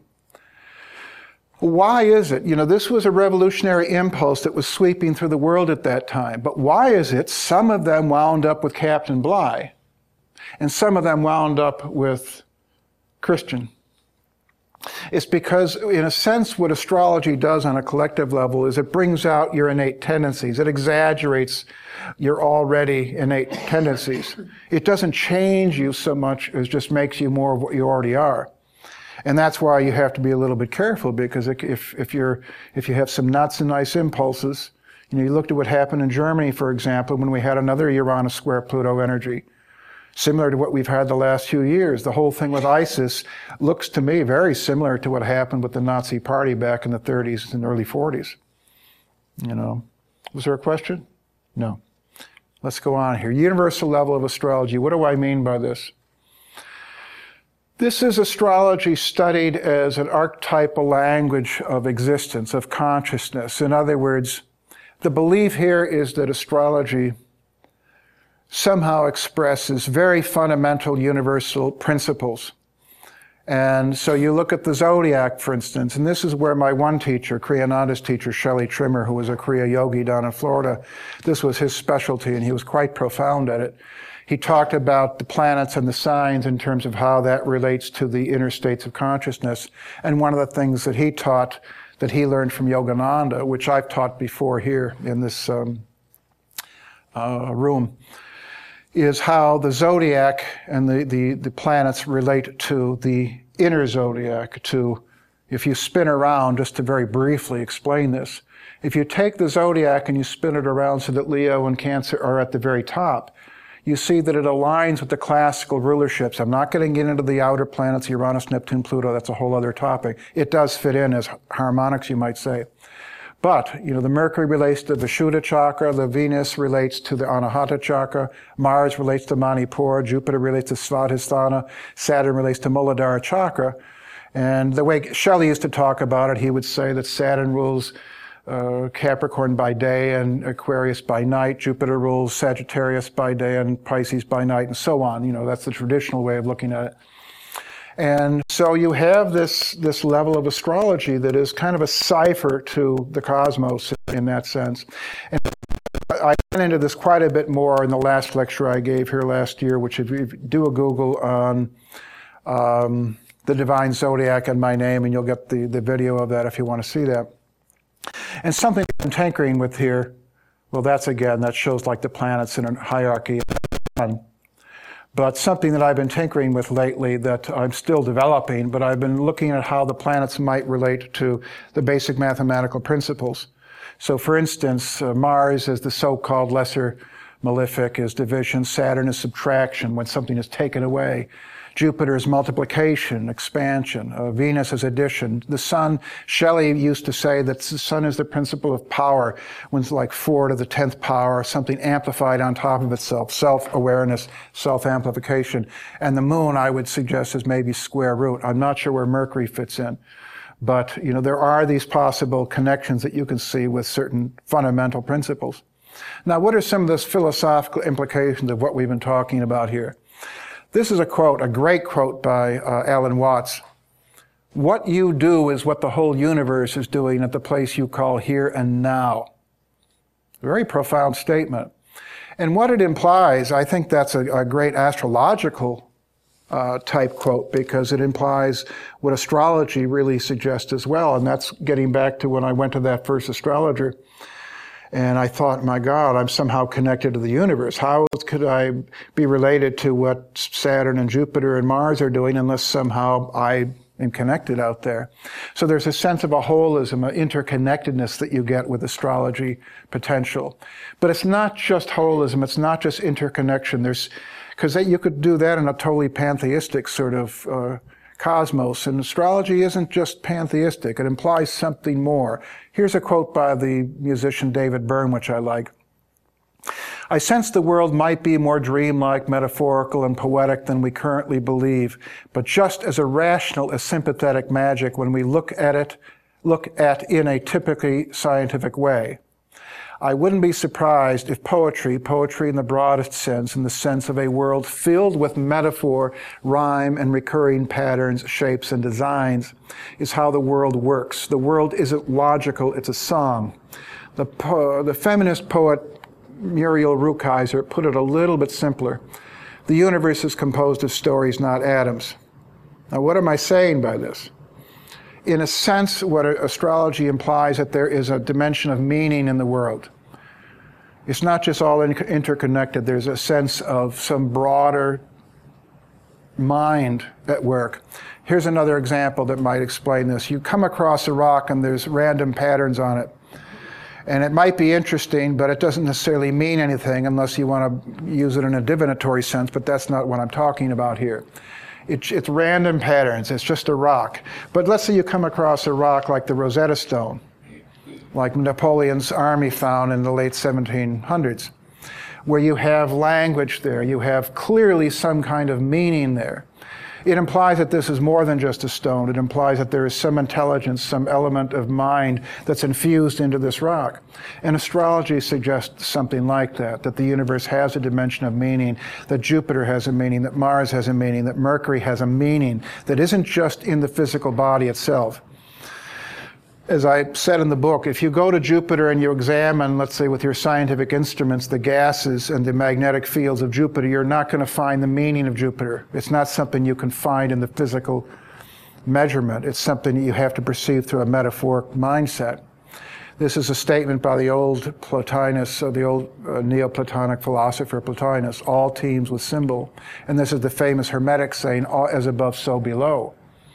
Why is it? You know, this was a revolutionary impulse that was sweeping through the world at that time. But why is it some of them wound up with Captain Bligh and some of them wound up with Christian? It's because, in a sense, what astrology does on a collective level is it brings out your innate tendencies. It exaggerates your already innate tendencies. It doesn't change you so much as just makes you more of what you already are. And that's why you have to be a little bit careful, because if you have some not so nice impulses, you know, you looked at what happened in Germany, for example, when we had another Uranus square Pluto energy, similar to what we've had the last few years. The whole thing with ISIS looks to me very similar to what happened with the Nazi Party back in the 30s and early 40s. You know, was there a question? No. Let's go on here. Universal level of astrology. What do I mean by this? This is astrology studied as an archetypal language of existence, of consciousness. In other words, the belief here is that astrology somehow expresses very fundamental universal principles. And so you look at the zodiac, for instance, and this is where my one teacher, Kriyananda's teacher, Shelley Trimmer, who was a Kriya yogi down in Florida, this was his specialty, and he was quite profound at it. He talked about the planets and the signs in terms of how that relates to the inner states of consciousness. And one of the things that he taught, that he learned from Yogananda, which I've taught before here in this room, is how the zodiac and the planets relate to the inner zodiac. To, if you spin around, just to very briefly explain this, if you take the zodiac and you spin it around so that Leo and Cancer are at the very top, you see that it aligns with the classical rulerships. I'm not going to get into the outer planets, Uranus, Neptune, Pluto, that's a whole other topic. It does fit in as harmonics, you might say. But, you know, the Mercury relates to the Vishuddha chakra, the Venus relates to the Anahata chakra, Mars relates to Manipura, Jupiter relates to Svadhisthana, Saturn relates to Muladhara chakra. And the way Shelley used to talk about it, he would say that Saturn rules Capricorn by day and Aquarius by night, Jupiter rules Sagittarius by day and Pisces by night, and so on. You know, that's the traditional way of looking at it. And so you have this level of astrology that is kind of a cipher to the cosmos in that sense. And I went into this quite a bit more in the last lecture I gave here last year, which if you do a Google on the Divine Zodiac and my name, and you'll get the video of that if you want to see that. And something I'm tinkering with here, well, that shows like the planets in a hierarchy. But something that I've been tinkering with lately that I'm still developing, but I've been looking at how the planets might relate to the basic mathematical principles. So for instance, Mars is the so-called lesser malefic, is division. Saturn is subtraction, when something is taken away. Jupiter is multiplication, expansion. Venus is addition. The sun, Shelley used to say that the sun is the principle of power, when it's like 4 to the 10th power, something amplified on top of itself, self-awareness, self-amplification. And the moon, I would suggest, is maybe square root. I'm not sure where Mercury fits in. But, you know, there are these possible connections that you can see with certain fundamental principles. Now, what are some of those philosophical implications of what we've been talking about here? This is a quote, a great quote by Alan Watts, What you do is what the whole universe is doing at the place you call here and now. Very profound statement. And what it implies, I think that's a great astrological type quote, because it implies what astrology really suggests as well. And that's getting back to when I went to that first astrologer. And I thought, my God, I'm somehow connected to the universe. How could I be related to what Saturn and Jupiter and Mars are doing unless somehow I am connected out there? So there's a sense of a holism, an interconnectedness that you get with astrology potential. But it's not just holism, it's not just interconnection. Because you could do that in a totally pantheistic sort of cosmos. And astrology isn't just pantheistic, it implies something more. Here's a quote by the musician David Byrne, which I like. I sense the world might be more dreamlike, metaphorical, and poetic than we currently believe, but just as irrational as sympathetic magic when we look at in a typically scientific way. I wouldn't be surprised if poetry in the broadest sense, in the sense of a world filled with metaphor, rhyme, and recurring patterns, shapes, and designs, is how the world works. The world isn't logical, it's a song. The feminist poet Muriel Rukeyser put it a little bit simpler. The universe is composed of stories, not atoms. Now, what am I saying by this? In a sense, what astrology implies that there is a dimension of meaning in the world. It's not just all interconnected. There's a sense of some broader mind at work. Here's another example that might explain this. You come across a rock and there's random patterns on it. And it might be interesting, but it doesn't necessarily mean anything unless you want to use it in a divinatory sense, but that's not what I'm talking about here. It's random patterns, it's just a rock. But let's say you come across a rock like the Rosetta Stone, like Napoleon's army found in the late 1700s, where you have language there, you have clearly some kind of meaning there. It implies that this is more than just a stone. It implies that there is some intelligence, some element of mind that's infused into this rock. And astrology suggests something like that the universe has a dimension of meaning, that Jupiter has a meaning, that Mars has a meaning, that Mercury has a meaning that isn't just in the physical body itself. As I said in the book, if you go to Jupiter and you examine, let's say with your scientific instruments, the gases and the magnetic fields of Jupiter, you're not going to find the meaning of Jupiter. It's not something you can find in the physical measurement. It's something that you have to perceive through a metaphoric mindset. This is a statement by the old Plotinus, the old Neoplatonic philosopher Plotinus, all teams with symbol. And this is the famous Hermetic saying, all as above, so below.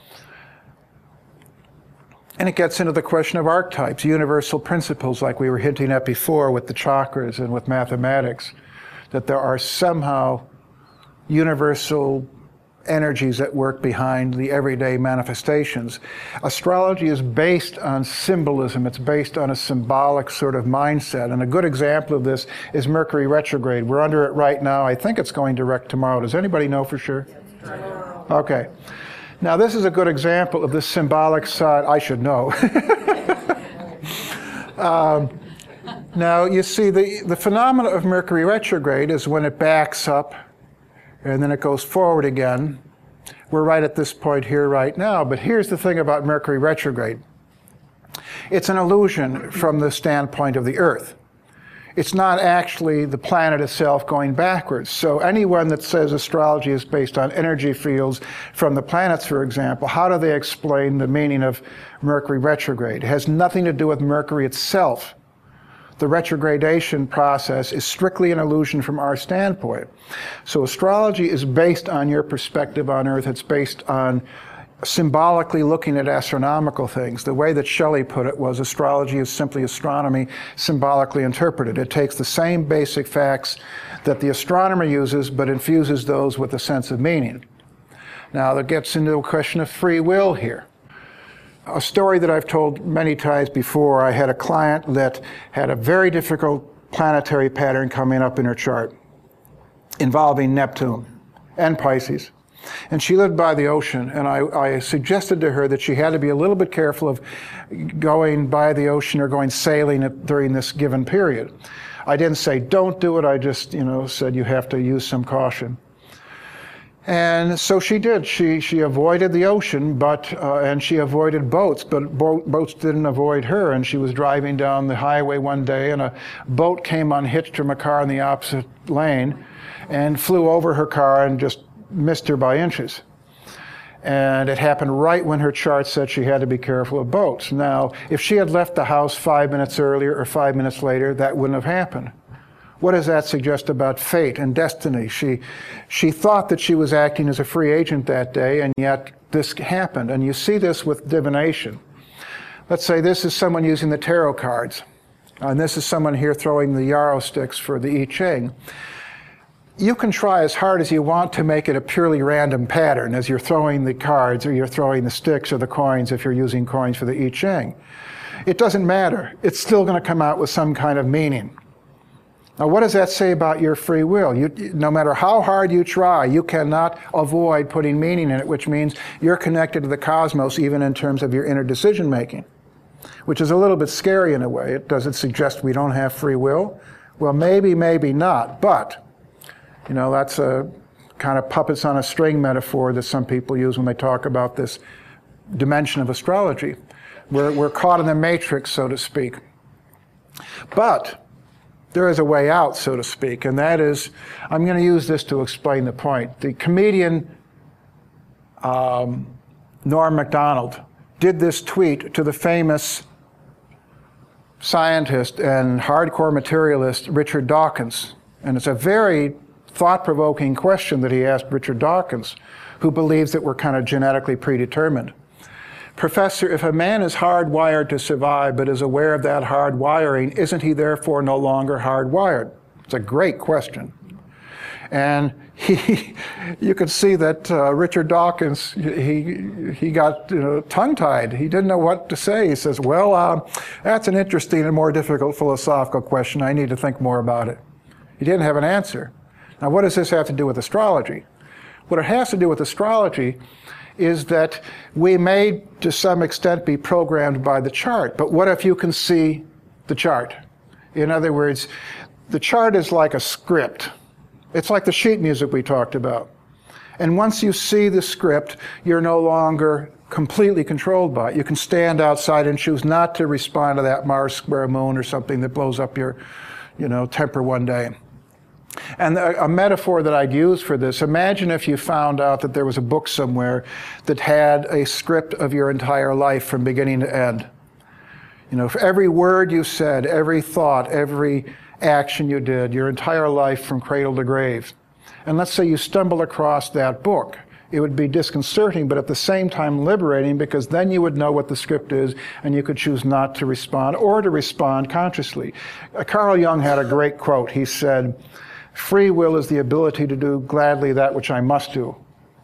And it gets into the question of archetypes, universal principles like we were hinting at before with the chakras and with mathematics, that there are somehow universal energies at work behind the everyday manifestations. Astrology is based on symbolism. It's based on a symbolic sort of mindset. And a good example of this is Mercury retrograde. We're under it right now. I think it's going direct tomorrow. Does anybody know for sure? Okay. Now, this is a good example of the symbolic side. I should know. Now, you see, the phenomena of Mercury retrograde is when it backs up and then it goes forward again. We're right at this point here right now, but here's the thing about Mercury retrograde. It's an illusion from the standpoint of the Earth. It's not actually the planet itself going backwards. So anyone that says astrology is based on energy fields from the planets, for example, how do they explain the meaning of Mercury retrograde? It has nothing to do with Mercury itself. The retrogradation process is strictly an illusion from our standpoint. So astrology is based on your perspective on Earth. It's based on symbolically looking at astronomical things. The way that Shelley put it was astrology is simply astronomy symbolically interpreted. It takes the same basic facts that the astronomer uses, but infuses those with a sense of meaning. Now that gets into a question of free will here. A story that I've told many times before, I had a client that had a very difficult planetary pattern coming up in her chart involving Neptune and Pisces. And she lived by the ocean, and I suggested to her that she had to be a little bit careful of going by the ocean or going sailing during this given period. I didn't say don't do it, I just, said you have to use some caution. And so she did. She avoided the ocean, and she avoided boats, but boats didn't avoid her. And she was driving down the highway one day, and a boat came unhitched from a car in the opposite lane and flew over her car and just missed her by inches. And it happened right when her chart said she had to be careful of boats. Now, if she had left the house 5 minutes earlier or 5 minutes later, that wouldn't have happened. What does that suggest about fate and destiny? She thought that she was acting as a free agent that day, and yet this happened. And you see this with divination. Let's say this is someone using the tarot cards, and this is someone here throwing the yarrow sticks for the I Ching. You can try as hard as you want to make it a purely random pattern as you're throwing the cards or you're throwing the sticks or the coins if you're using coins for the I Ching. It doesn't matter. It's still going to come out with some kind of meaning. Now, what does that say about your free will? No matter how hard you try, you cannot avoid putting meaning in it, which means you're connected to the cosmos even in terms of your inner decision making, which is a little bit scary in a way. Does it suggest we don't have free will? Well, maybe, maybe not, but that's a kind of puppets on a string metaphor that some people use when they talk about this dimension of astrology. We're caught in the matrix, so to speak. But there is a way out, so to speak, and that is, I'm going to use this to explain the point. The comedian Norm Macdonald did this tweet to the famous scientist and hardcore materialist Richard Dawkins, and it's a very thought-provoking question that he asked Richard Dawkins, who believes that we're kind of genetically predetermined. Professor, if a man is hardwired to survive but is aware of that hardwiring, isn't he therefore no longer hardwired? It's a great question. And you could see that Richard Dawkins, he got tongue-tied. He didn't know what to say. He says, well, that's an interesting and more difficult philosophical question. I need to think more about it. He didn't have an answer. Now, what does this have to do with astrology? What it has to do with astrology is that we may, to some extent, be programmed by the chart. But what if you can see the chart? In other words, the chart is like a script. It's like the sheet music we talked about. And once you see the script, you're no longer completely controlled by it. You can stand outside and choose not to respond to that Mars square moon or something that blows up your, temper one day. And a metaphor that I'd use for this, imagine if you found out that there was a book somewhere that had a script of your entire life from beginning to end. For every word you said, every thought, every action you did, your entire life from cradle to grave. And let's say you stumble across that book. It would be disconcerting, but at the same time liberating, because then you would know what the script is and you could choose not to respond or to respond consciously. Carl Jung had a great quote. He said, "Free will is the ability to do gladly that which I must do."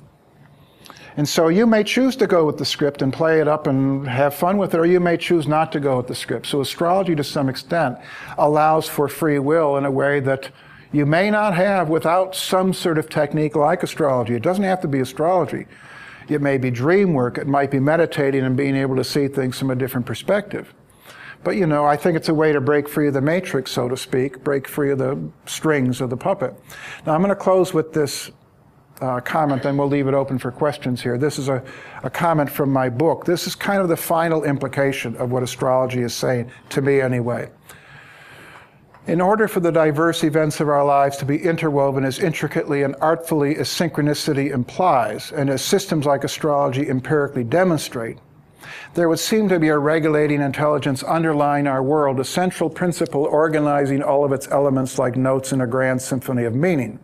And so you may choose to go with the script and play it up and have fun with it, or you may choose not to go with the script. So astrology, to some extent, allows for free will in a way that you may not have without some sort of technique like astrology. It doesn't have to be astrology. It may be dream work. It might be meditating and being able to see things from a different perspective. But, I think it's a way to break free of the matrix, so to speak, break free of the strings of the puppet. Now, I'm going to close with this comment, then we'll leave it open for questions here. This is a comment from my book. This is kind of the final implication of what astrology is saying, to me anyway. In order for the diverse events of our lives to be interwoven as intricately and artfully as synchronicity implies, and as systems like astrology empirically demonstrate, there would seem to be a regulating intelligence underlying our world, a central principle organizing all of its elements like notes in a grand symphony of meaning.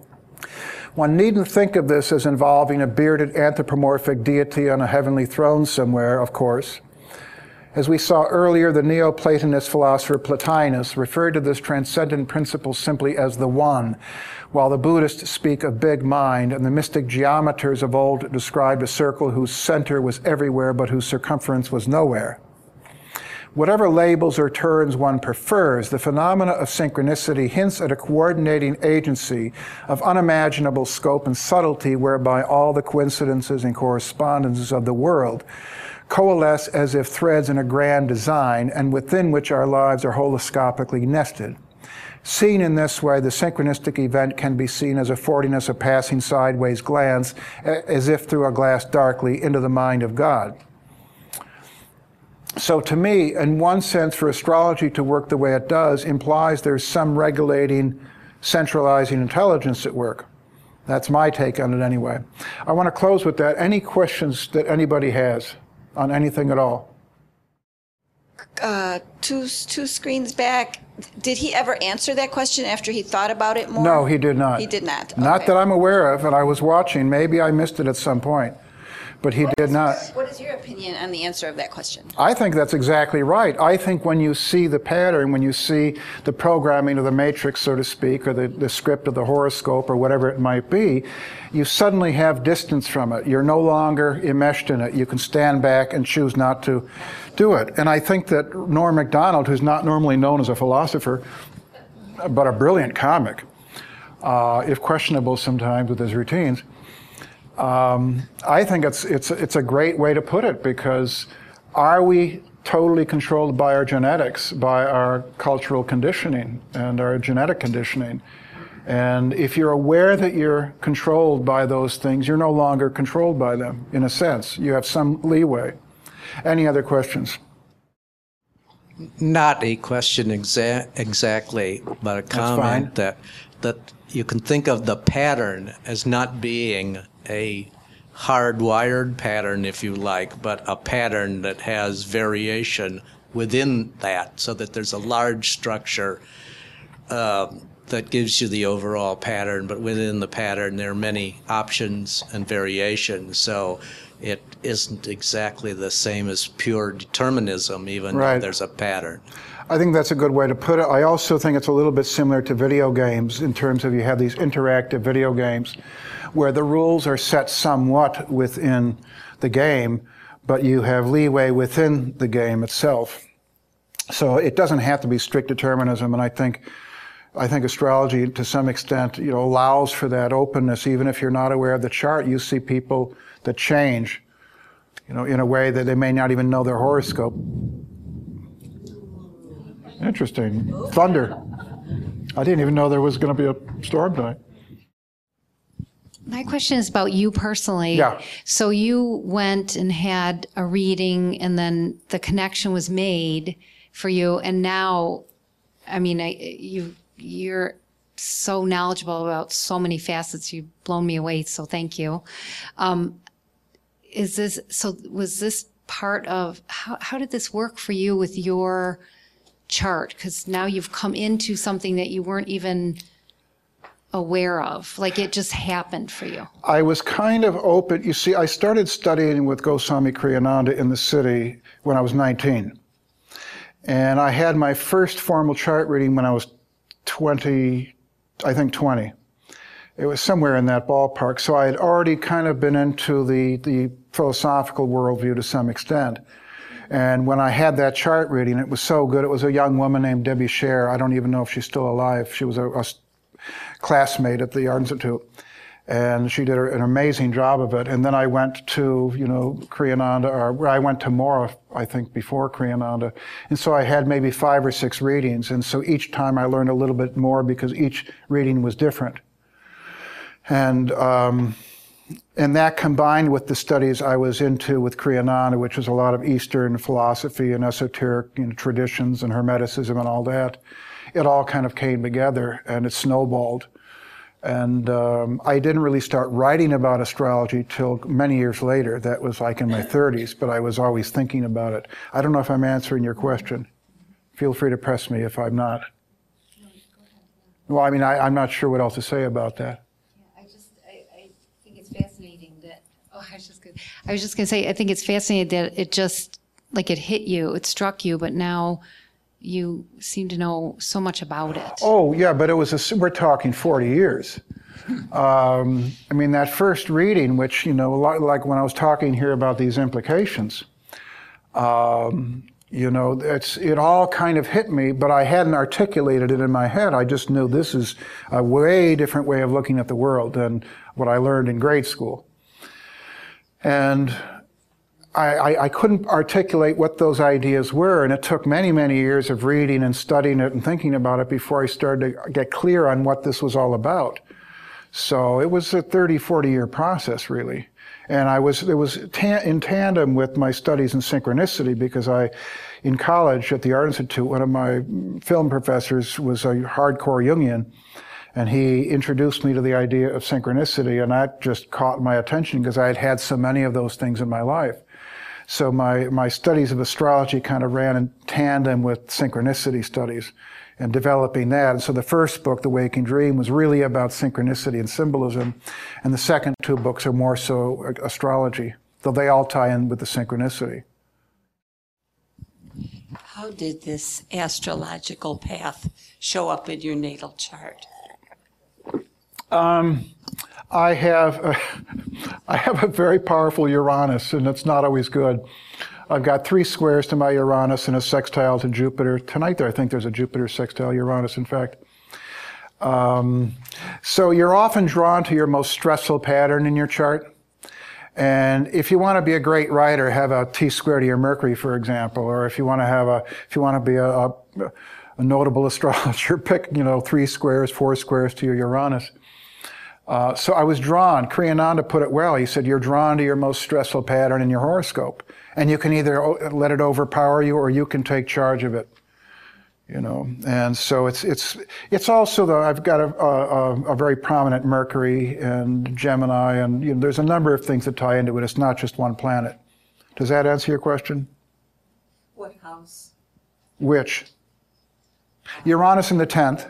One needn't think of this as involving a bearded anthropomorphic deity on a heavenly throne somewhere, of course. As we saw earlier, the Neoplatonist philosopher Plotinus referred to this transcendent principle simply as the One, while the Buddhists speak of big mind, and the mystic geometers of old described a circle whose center was everywhere but whose circumference was nowhere. Whatever labels or terms one prefers, the phenomena of synchronicity hints at a coordinating agency of unimaginable scope and subtlety whereby all the coincidences and correspondences of the world coalesce as if threads in a grand design and within which our lives are holoscopically nested. Seen in this way, the synchronistic event can be seen as affording us a passing sideways glance, as if through a glass darkly, into the mind of God. So to me, in one sense, for astrology to work the way it does implies there's some regulating, centralizing intelligence at work. That's my take on it anyway. I want to close with that. Any questions that anybody has on anything at all? Two screens back, did he ever answer that question after he thought about it more? No, he did not. He did not. Not Okay. that I'm aware of, and I was watching. Maybe I missed it at some point, but he did not. What is your opinion on the answer of that question? I think that's exactly right. I think when you see the pattern, when you see the programming of the matrix, so to speak, or the script of the horoscope, or whatever it might be, you suddenly have distance from it. You're no longer enmeshed in it. You can stand back and choose not to do it. And I think that Norm Macdonald, who's not normally known as a philosopher, but a brilliant comic, if questionable sometimes with his routines, I think it's a great way to put it, because are we totally controlled by our genetics, by our cultural conditioning and our genetic conditioning? And if you're aware that you're controlled by those things, you're no longer controlled by them, in a sense. You have some leeway. Any other questions? Not a question exactly, but a comment that you can think of the pattern as not being a hardwired pattern, if you like, but a pattern that has variation within that, so that there's a large structure that gives you the overall pattern, but within the pattern there are many options and variations. So it isn't exactly the same as pure determinism, even though there's a pattern. I think that's a good way to put it. I also think it's a little bit similar to video games, in terms of you have these interactive video games where the rules are set somewhat within the game, but you have leeway within the game itself. So it doesn't have to be strict determinism, and I think astrology, to some extent, allows for that openness. Even if you're not aware of the chart, you see people that change, in a way that they may not even know their horoscope. Interesting. Thunder. I didn't even know there was going to be a storm tonight. My question is about you personally. Yeah. So you went and had a reading, and then the connection was made for you, and now, I mean, you're so knowledgeable about so many facets. You've blown me away, so thank you. Was this part of, how did this work for you with your chart? Because now you've come into something that you weren't even aware of, like it just happened for you. I was kind of open. You see, I started studying with Goswami Kriyananda in the city when I was 19. And I had my first formal chart reading when I was 20. It was somewhere in that ballpark. So I had already kind of been into the philosophical worldview to some extent. And when I had that chart reading, it was so good. It was a young woman named Debbie Scher. I don't even know if she's still alive. She was a classmate at the Art Institute. And she did an amazing job of it. And then I went to, Kriyananda, or I went to Mora, I think, before Kriyananda. And so I had maybe 5 or 6 readings. And so each time I learned a little bit more, because each reading was different. And that combined with the studies I was into with Kriyananda, which was a lot of Eastern philosophy and esoteric traditions and Hermeticism and all that, it all kind of came together and it snowballed. And I didn't really start writing about astrology till many years later. That was like in my 30s, but I was always thinking about it. I don't know if I'm answering your question. Feel free to press me if I'm not. Well, I mean, I'm not sure what else to say about that. I think it's fascinating that, I was just going to say, I think it's fascinating that it just, like it hit you, it struck you, but now you seem to know so much about it. Oh, yeah, but we're talking 40 years. I mean, that first reading, which, like when I was talking here about these implications, it all kind of hit me, but I hadn't articulated it in my head. I just knew this is a way different way of looking at the world than what I learned in grade school. And I couldn't articulate what those ideas were, and it took many, many years of reading and studying it and thinking about it before I started to get clear on what this was all about. So it was a 30, 40-year process, really. And it was in tandem with my studies in synchronicity, because in college at the Art Institute, one of my film professors was a hardcore Jungian, and he introduced me to the idea of synchronicity, and that just caught my attention because I had had so many of those things in my life. So my studies of astrology kind of ran in tandem with synchronicity studies and developing that. And so the first book, The Waking Dream, was really about synchronicity and symbolism. And the second two books are more so astrology, though they all tie in with the synchronicity. How did this astrological path show up in your natal chart? I have a very powerful Uranus, and it's not always good. I've got 3 squares to my Uranus and a sextile to Jupiter. Tonight, I think there's a Jupiter sextile Uranus, in fact. So you're often drawn to your most stressful pattern in your chart. And if you want to be a great writer, have a T-square to your Mercury, for example. Or if you want to be a notable astrologer, pick 3 squares, 4 squares to your Uranus. So I was drawn. Kriyananda put it well. He said, you're drawn to your most stressful pattern in your horoscope. And you can either let it overpower you or you can take charge of it. And so it's also, though, I've got a very prominent Mercury and Gemini, and there's a number of things that tie into it. It's not just one planet. Does that answer your question? What house? Which? Uranus in the 10th.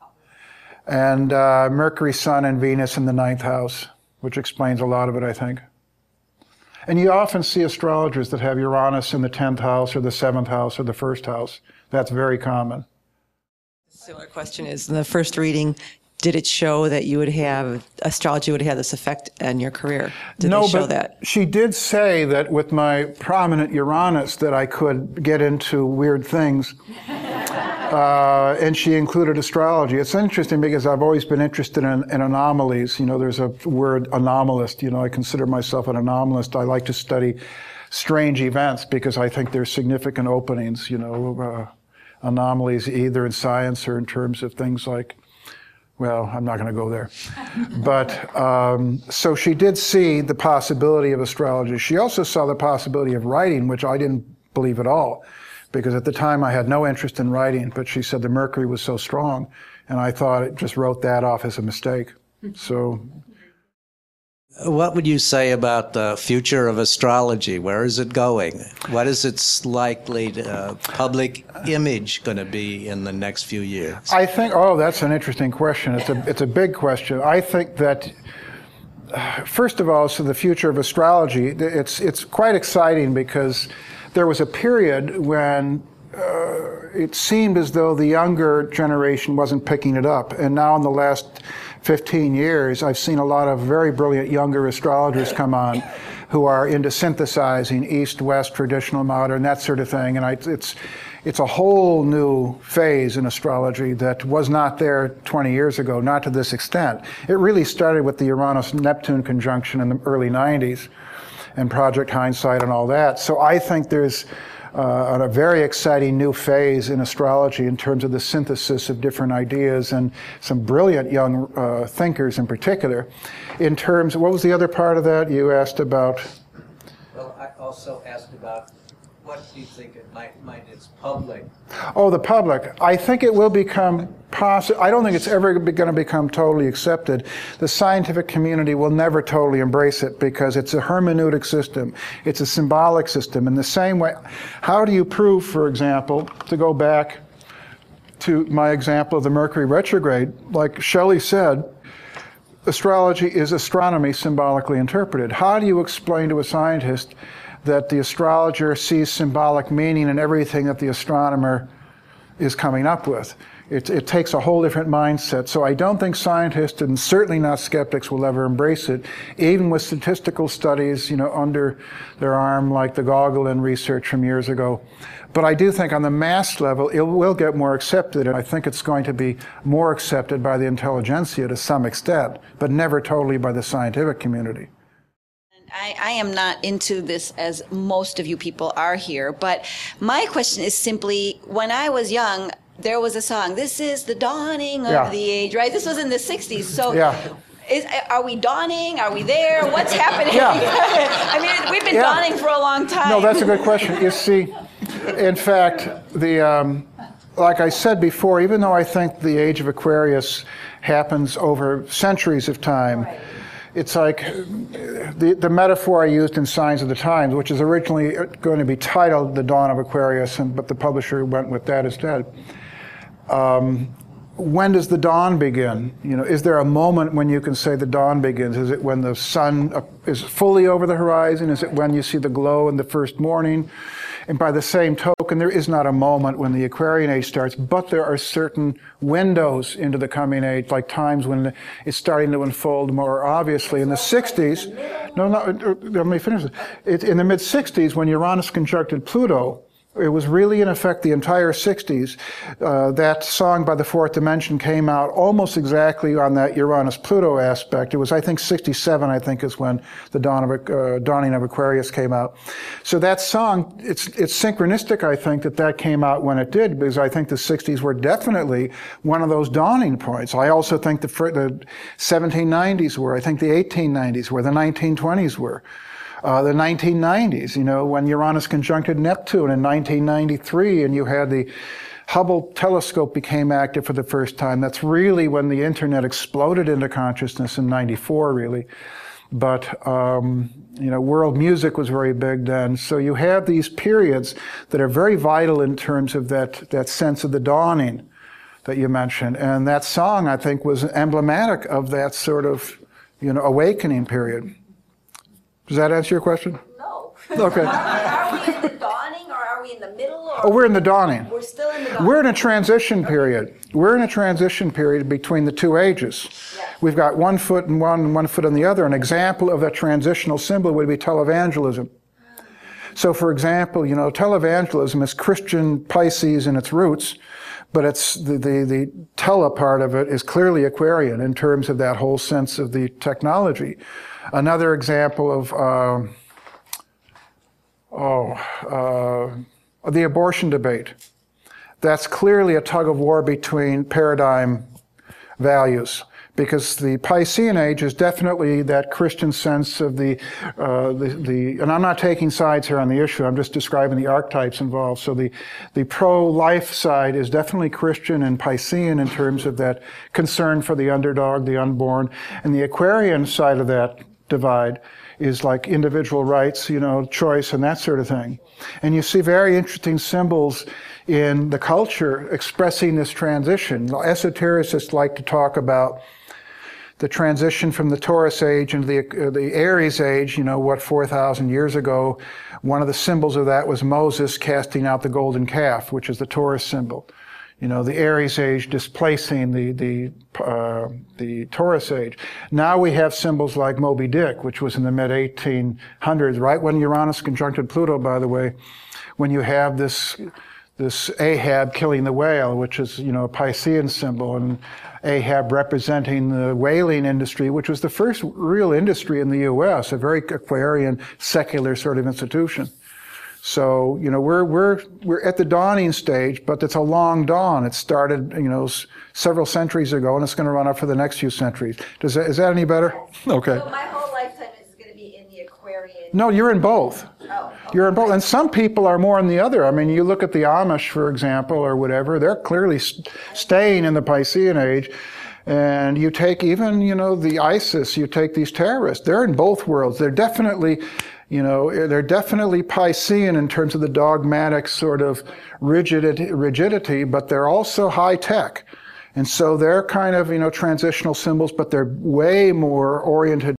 And Mercury, Sun, and Venus in the 9th house, which explains a lot of it, I think. And you often see astrologers that have Uranus in the 10th house or the 7th house or the 1st house. That's very common. A similar question is, in the first reading, did it show that astrology would have this effect on your career? Did they show that? She did say that with my prominent Uranus that I could get into weird things. And she included astrology. It's interesting because I've always been interested in anomalies. There's a word anomalist. I consider myself an anomalist. I like to study strange events because I think there's significant openings, anomalies either in science or in terms of things like, well, I'm not going to go there. But so she did see the possibility of astrology. She also saw the possibility of writing, which I didn't believe at all, because at the time I had no interest in writing, but she said the Mercury was so strong, and I thought it just wrote that off as a mistake. So, what would you say about the future of astrology? Where is it going? What is its likely public image going to be in the next few years? I think, that's an interesting question. It's a big question. I think that, first of all, so the future of astrology, it's quite exciting because there was a period when it seemed as though the younger generation wasn't picking it up. And now in the last 15 years, I've seen a lot of very brilliant younger astrologers come on who are into synthesizing East, West, traditional, modern, that sort of thing. And it's a whole new phase in astrology that was not there 20 years ago, not to this extent. It really started with the Uranus-Neptune conjunction in the early 90s. And Project Hindsight and all that. So I think there's a very exciting new phase in astrology in terms of the synthesis of different ideas and some brilliant young thinkers in particular. In terms, what was the other part of that you asked about? Well, I also asked about what do you think it might its public? Oh, the public. I think it will become possible. I don't think it's ever going to become totally accepted. The scientific community will never totally embrace it because it's a hermeneutic system. It's a symbolic system. In the same way, how do you prove, for example, to go back to my example of the Mercury retrograde, like Shelley said, astrology is astronomy symbolically interpreted. How do you explain to a scientist that the astrologer sees symbolic meaning in everything that the astronomer is coming up with? It takes a whole different mindset. So I don't think scientists, and certainly not skeptics, will ever embrace it, even with statistical studies, under their arm, like the Gauguin research from years ago. But I do think on the mass level, it will get more accepted, and I think it's going to be more accepted by the intelligentsia to some extent, but never totally by the scientific community. I am not into this as most of you people are here, but my question is simply, when I was young, there was a song, "This is the dawning of Yeah. the age," right? This was in the 60s. So Yeah. are we dawning? Are we there? What's happening? Yeah. I mean, we've been Yeah. dawning for a long time. No, that's a good question. You see, in fact, like I said before, even though I think the age of Aquarius happens over centuries of time, it's like the metaphor I used in Signs of the Times, which is originally going to be titled The Dawn of Aquarius, but the publisher went with that instead. When does the dawn begin? You know, is there a moment when you can say the dawn begins? Is it when the sun is fully over the horizon? Is it when you see the glow in the first morning? And by the same token, there is not a moment when the Aquarian age starts, but there are certain windows into the coming age, like times when it's starting to unfold more obviously. In the 60s, let me finish this. In the mid-60s, when Uranus conjuncted Pluto, it was really, in effect, the entire 60s. That song by the Fourth Dimension came out almost exactly on that Uranus-Pluto aspect. It was, I think, 67, I think, is when the Dawning of Aquarius came out. So that song, it's synchronistic, I think, that came out when it did, because I think the 60s were definitely one of those dawning points. I also think the 1790s were. I think the 1890s were. The 1920s were. The 1990s, you know, when Uranus conjuncted Neptune in 1993, and you had the Hubble telescope became active for the first time. That's really when the internet exploded into consciousness in 94, really. But, you know, world music was very big then. So you have these periods that are very vital in terms of that sense of the dawning that you mentioned. And that song, I think, was emblematic of that sort of, you know, awakening period. Does that answer your question? No. Okay. Are we in the dawning, or are we in the middle? Or Oh, we're in the dawning. We're still in the dawning. We're in a transition period. We're in a transition period between the two ages. Yeah. We've got 1 foot in one and 1 foot in the other. An example of that transitional symbol would be televangelism. So, for example, you know, televangelism is Christian Pisces in its roots, but it's the tele part of it is clearly Aquarian in terms of that whole sense of the technology. Another example of the abortion debate. That's clearly a tug of war between paradigm values, because the Piscean age is definitely that Christian sense of the and I'm not taking sides here on the issue, I'm just describing the archetypes involved. So the pro-life side is definitely Christian and Piscean in terms of that concern for the underdog, the unborn, and the Aquarian side of that divide is like individual rights, you know, choice and that sort of thing. And you see very interesting symbols in the culture expressing this transition. Esotericists like to talk about the transition from the Taurus age into the Aries age, you know, what, 4,000 years ago. One of the symbols of that was Moses casting out the golden calf, which is the Taurus symbol. You know, the Aries age displacing the Taurus age. Now we have symbols like Moby Dick, which was in the mid-1800s, right when Uranus conjuncted Pluto, by the way, when you have this Ahab killing the whale, which is, you know, a Piscean symbol, and Ahab representing the whaling industry, which was the first real industry in the U.S., a very Aquarian, secular sort of institution. So, you know, we're at the dawning stage, but it's a long dawn. It started, you know, several centuries ago, and it's going to run up for the next few centuries. Is that any better? Okay. So my whole lifetime is going to be in the Aquarian. No, you're in both. Oh. You're in both. And some people are more in the other. I mean, you look at the Amish, for example, or whatever, they're clearly staying in the Piscean age. And you take even, you know, the ISIS, you take these terrorists, they're in both worlds. They're definitely, you know, they're definitely Piscean in terms of the dogmatic sort of rigidity, but they're also high tech. And so they're kind of, you know, transitional symbols, but they're way more oriented